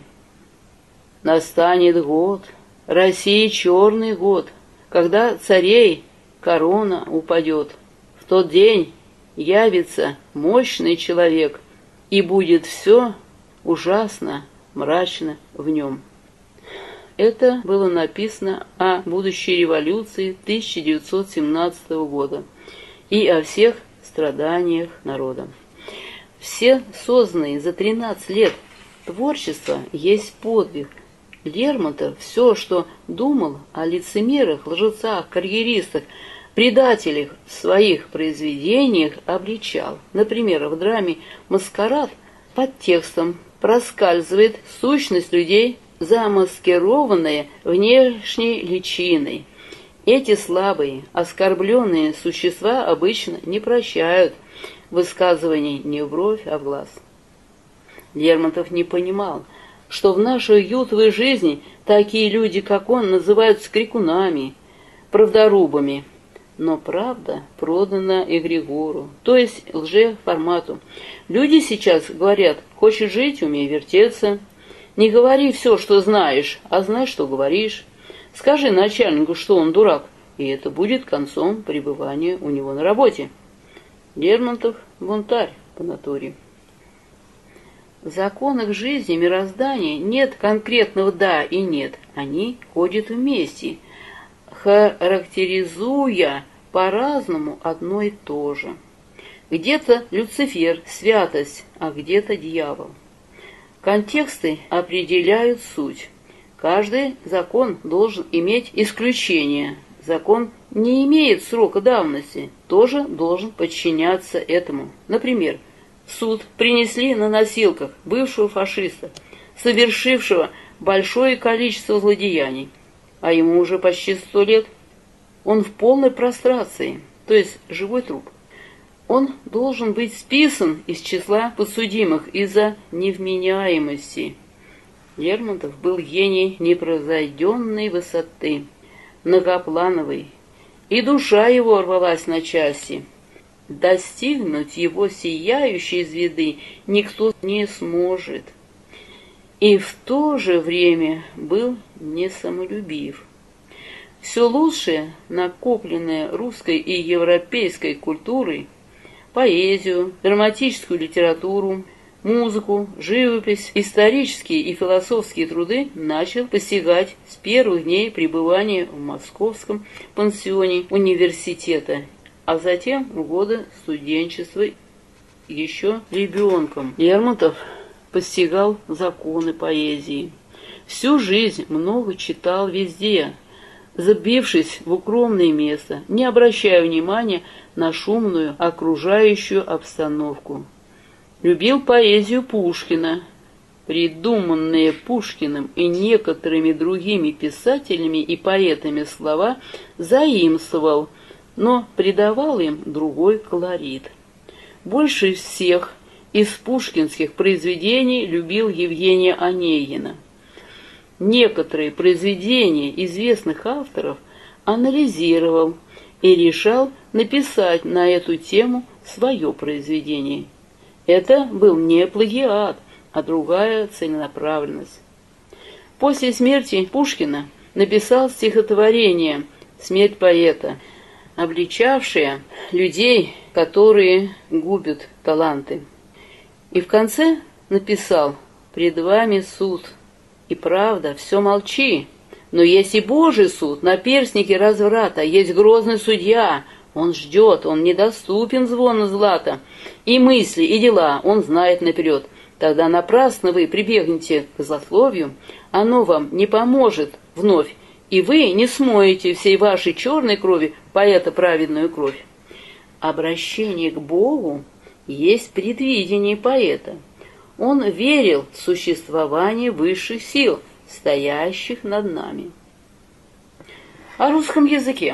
«Настанет год, России черный год, когда царей корона упадет. В тот день явится мощный человек, и будет все ужасно, мрачно в нем». Это было написано о будущей революции тысяча девятьсот семнадцатого года и о всех страданиях народа. Все созданные за тринадцать лет творчества есть подвиг. Лермонтов все, что думал о лицемерах, лжецах, карьеристах, предателях в своих произведениях, обличал. Например, в драме «Маскарад» под текстом проскальзывает сущность людей, замаскированная внешней личиной. Эти слабые, оскорбленные существа обычно не прощают высказываний не в бровь, а в глаз. Лермонтов не понимал, что в нашей ютовой жизни такие люди, как он, называются крикунами, правдорубами. Но правда продана эгрегору, то есть лжеформату. Люди сейчас говорят: хочешь жить, умей вертеться. Не говори все, что знаешь, а знай, что говоришь. Скажи начальнику, что он дурак, и это будет концом пребывания у него на работе. Лермонтов – бунтарь по натуре. В законах жизни, мироздания нет конкретного «да» и «нет». Они ходят вместе, характеризуя по-разному одно и то же. Где-то Люцифер – святость, а где-то дьявол. Контексты определяют суть. Каждый закон должен иметь исключение. Закон не имеет срока давности, тоже должен подчиняться этому. Например, в суд принесли на носилках бывшего фашиста, совершившего большое количество злодеяний, а ему уже почти сто лет. Он в полной прострации, то есть живой труп. Он должен быть списан из числа подсудимых из-за невменяемости. Лермонтов был гений непрозойденной высоты, многоплановый, и душа его рвалась на части. Достигнуть его сияющей звезды никто не сможет. И в то же время был несамолюбив. Все лучшее, накопленное русской и европейской культурой, поэзию, драматическую литературу, музыку, живопись, исторические и философские труды начал постигать с первых дней пребывания в московском пансионе университета, а затем в годы студенчества еще ребенком. Лермонтов постигал законы поэзии. Всю жизнь много читал везде, забившись в укромное место, не обращая внимания на шумную окружающую обстановку. Любил поэзию Пушкина. Придуманные Пушкиным и некоторыми другими писателями и поэтами слова заимствовал, но придавал им другой колорит. Больше всех из пушкинских произведений любил Евгения Онегина. Некоторые произведения известных авторов анализировал и решал написать на эту тему свое произведение. Это был не плагиат, а другая целенаправленность. После смерти Пушкина написал стихотворение «Смерть поэта», обличавшее людей, которые губят таланты. И в конце написал: «Пред вами суд, и правда, все молчи, но есть и Божий суд, наперстники разврата, есть грозный судья, он ждет, он недоступен звону злата, и мысли, и дела он знает наперед. Тогда напрасно вы прибегнете к злословию, оно вам не поможет вновь, и вы не смоете всей вашей черной крови поэта праведную кровь». Обращение к Богу есть предвидение поэта. Он верил в существование высших сил, стоящих над нами. О русском языке.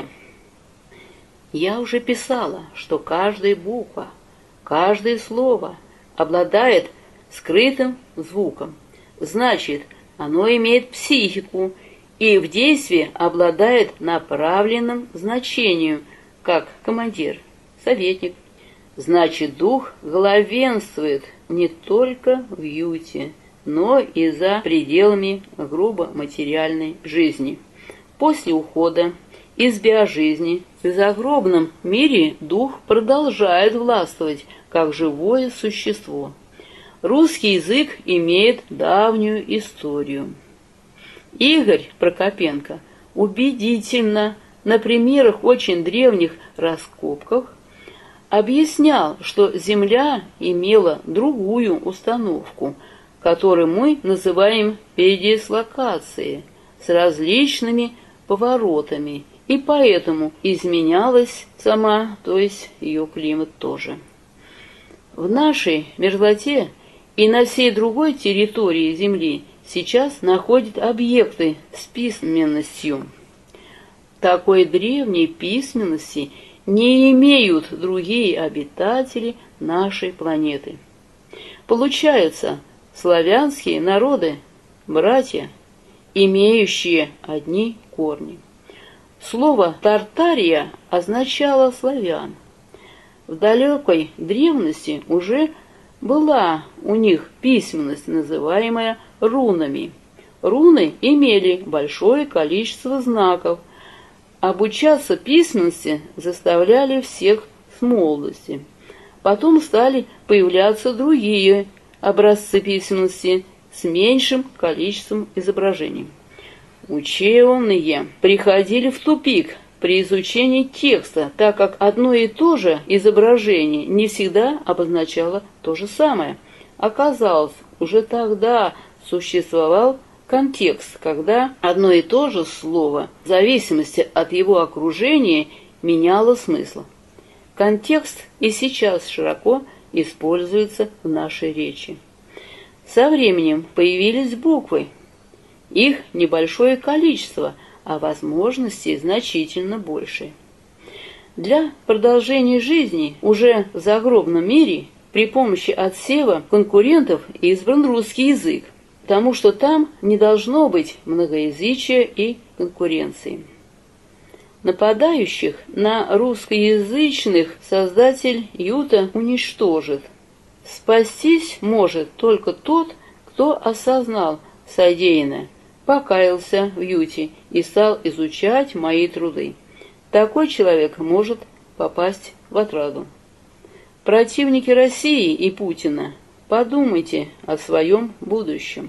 Я уже писала, что каждая буква, каждое слово обладает скрытым звуком. Значит, оно имеет психику и в действии обладает направленным значением, как командир, советник. Значит, дух главенствует не только в юте, но и за пределами грубо материальной жизни. После ухода из биожизни в загробном мире дух продолжает властвовать как живое существо. Русский язык имеет давнюю историю. Игорь Прокопенко убедительно на примерах очень древних раскопках объяснял, что Земля имела другую установку, которую мы называем передислокацией, с различными поворотами, и поэтому изменялась сама, то есть ее климат тоже. В нашей мерзлоте и на всей другой территории Земли сейчас находят объекты с письменностью. Такой древней письменности не имеют другие обитатели нашей планеты. Получается, славянские народы – братья, имеющие одни корни. Слово «Тартария» означало «славян». В далекой древности уже была у них письменность, называемая рунами. Руны имели большое количество знаков. Обучаться письменности заставляли всех с молодости. Потом стали появляться другие образцы письменности с меньшим количеством изображений. Ученые приходили в тупик при изучении текста, так как одно и то же изображение не всегда обозначало то же самое. Оказалось, уже тогда существовал контекст, когда одно и то же слово, в зависимости от его окружения, меняло смысл. Контекст и сейчас широко используется в нашей речи. Со временем появились буквы. Их небольшое количество, а возможностей значительно больше. Для продолжения жизни уже в загробном мире при помощи отсева конкурентов избран русский язык, потому что там не должно быть многоязычия и конкуренции. Нападающих на русскоязычных создатель Юта уничтожит. Спастись может только тот, кто осознал содеянное, покаялся в Юте и стал изучать мои труды. Такой человек может попасть в отраду. Противники России и Путина, подумайте о своем будущем.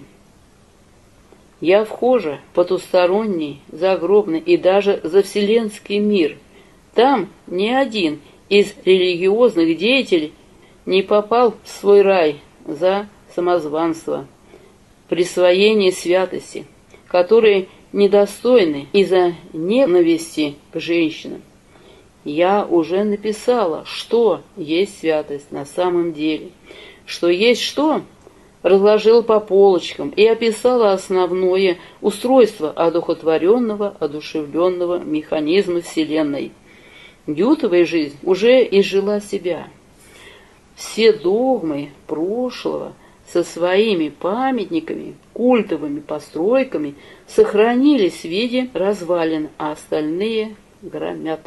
Я вхожа в потусторонний, загробный и даже за вселенский мир. Там ни один из религиозных деятелей не попал в свой рай за самозванство, присвоение святости, которые недостойны из-за ненависти к женщинам. Я уже написала, что есть святость на самом деле, что есть что, разложила по полочкам и описала основное устройство одухотворенного, одушевленного механизма Вселенной. Ютовая жизнь уже изжила себя. Все догмы прошлого со своими памятниками, культовыми постройками сохранились в виде развалин, а остальные громят.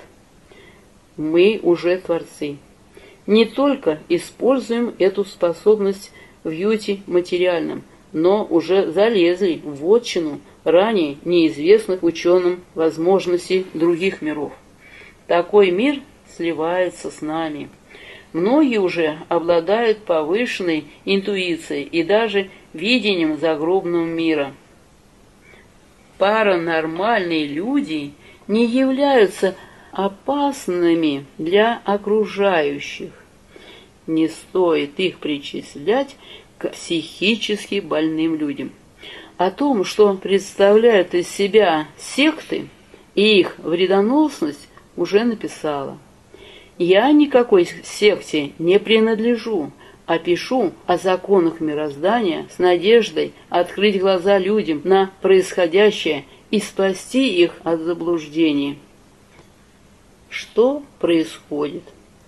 Мы уже творцы. Не только используем эту способность в юте материальном, но уже залезли в вотчину ранее неизвестных ученым возможностей других миров. Такой мир сливается с нами. Многие уже обладают повышенной интуицией и даже видением загробного мира. Паранормальные люди не являются опасными для окружающих. Не стоит их причислять к психически больным людям. О том, что представляют из себя секты и их вредоносность, уже написала. Я никакой секте не принадлежу, а пишу о законах мироздания с надеждой открыть глаза людям на происходящее и спасти их от заблуждений. Что происходит?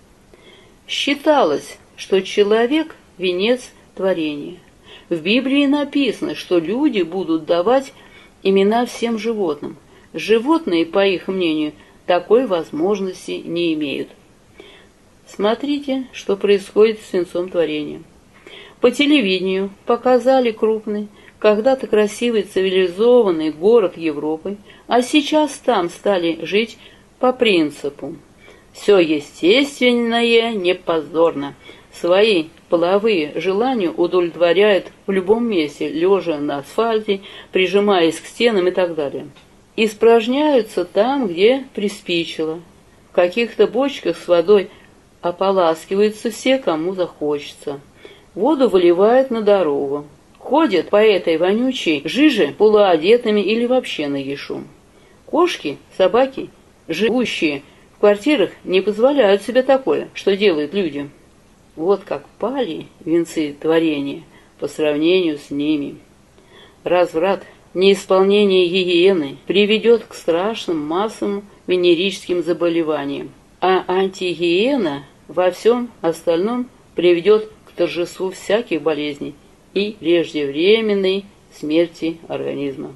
Считалось, что человек – венец творения. В Библии написано, что люди будут давать имена всем животным. Животные, по их мнению, такой возможности не имеют. Смотрите, что происходит с венцом творения. По телевидению показали крупный, когда-то красивый цивилизованный город Европы, а сейчас там стали жить по принципу «все естественное не позорно». Свои половые желания удовлетворяют в любом месте, лежа на асфальте, прижимаясь к стенам и так далее. Испражняются там, где приспичило. В каких-то бочках с водой ополаскиваются все, кому захочется. Воду выливают на дорогу. Ходят по этой вонючей жиже полуодетыми или вообще нагишом. Кошки, собаки, живущие в квартирах, не позволяют себе такое, что делают люди. Вот как пали венцы творения по сравнению с ними. Разврат, неисполнение гигиены приведет к страшным массовым венерическим заболеваниям, а антигигиена во всем остальном приведет к торжеству всяких болезней и преждевременной смерти организма.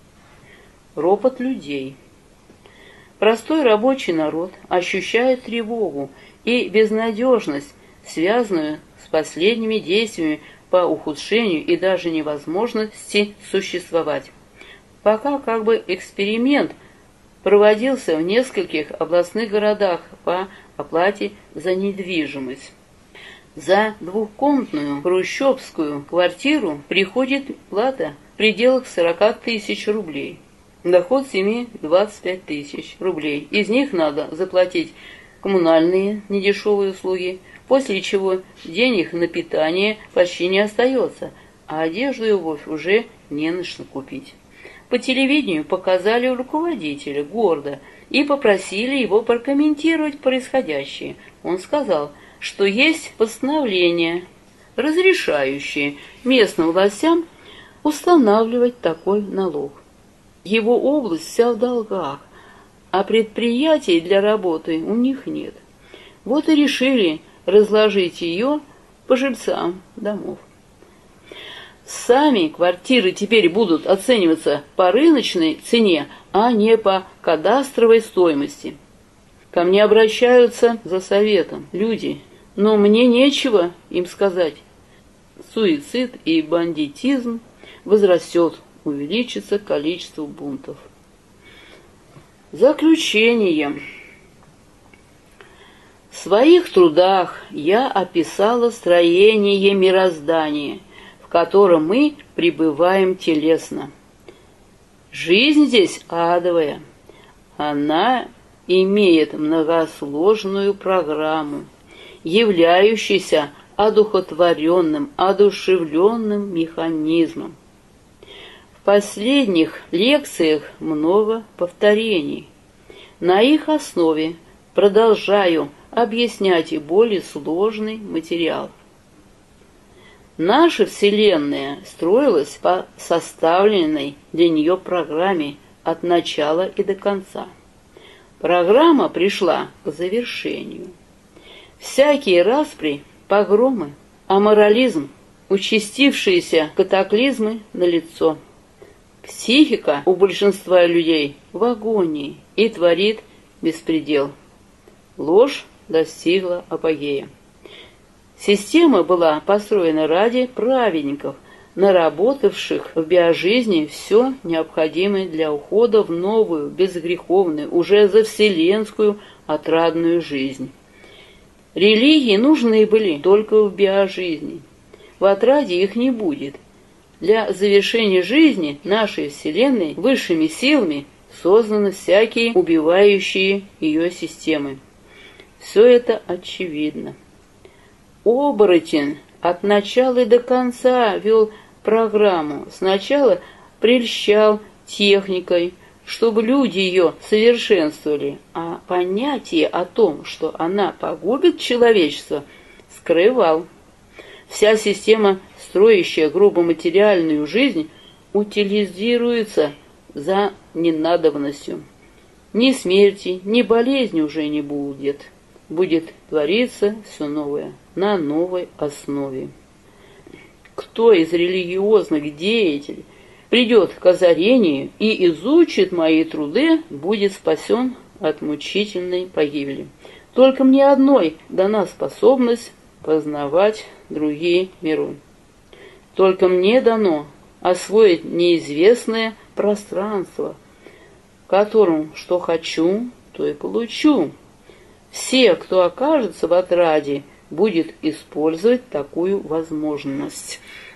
Ропот людей. Простой рабочий народ ощущает тревогу и безнадежность, связанную с последними действиями по ухудшению и даже невозможности существовать. Пока как бы эксперимент проводился в нескольких областных городах по оплате за недвижимость. За двухкомнатную хрущевскую квартиру приходит плата в пределах сорок тысяч рублей. Доход семьи двадцать пять тысяч рублей. Из них надо заплатить коммунальные недешевые услуги, после чего денег на питание почти не остается, а одежду и обувь уже не на что купить. По телевидению показали руководителя города и попросили его прокомментировать происходящее. Он сказал, что есть постановление, разрешающее местным властям устанавливать такой налог. Его область вся в долгах, а предприятий для работы у них нет. Вот и решили разложить ее по жильцам домов. Сами квартиры теперь будут оцениваться по рыночной цене, а не по кадастровой стоимости. Ко мне обращаются за советом люди, но мне нечего им сказать. Суицид и бандитизм возрастет, увеличится количество бунтов. Заключение. В своих трудах я описала строение мироздания, в котором мы пребываем телесно. Жизнь здесь адовая. Она имеет многосложную программу, являющуюся одухотворенным, одушевленным механизмом. В последних лекциях много повторений. На их основе продолжаю объяснять и более сложный материал. Наша Вселенная строилась по составленной для нее программе от начала и до конца. Программа пришла к завершению. Всякие распри, погромы, аморализм, участившиеся катаклизмы налицо. Психика у большинства людей в агонии и творит беспредел. Ложь достигла апогея. Система была построена ради праведников, наработавших в биожизни все необходимое для ухода в новую, безгреховную, уже за вселенскую отрадную жизнь. Религии нужны были только в биожизни. В отраде их не будет. Для завершения жизни нашей Вселенной высшими силами созданы всякие убивающие ее системы. Все это очевидно. Оборотень от начала и до конца вел программу. Сначала прельщал техникой, чтобы люди ее совершенствовали, а понятие о том, что она погубит человечество, скрывал. Вся система, строящая грубо материальную жизнь, утилизируется за ненадобностью. Ни смерти, ни болезни уже не будет. Будет твориться все новое, на новой основе. Кто из религиозных деятелей придет к озарению и изучит мои труды, будет спасен от мучительной погибели. Только мне одной дана способность познавать другие миры. Только мне дано освоить неизвестное пространство, в котором что хочу, то и получу. Все, кто окажется в отраде, будет использовать такую возможность.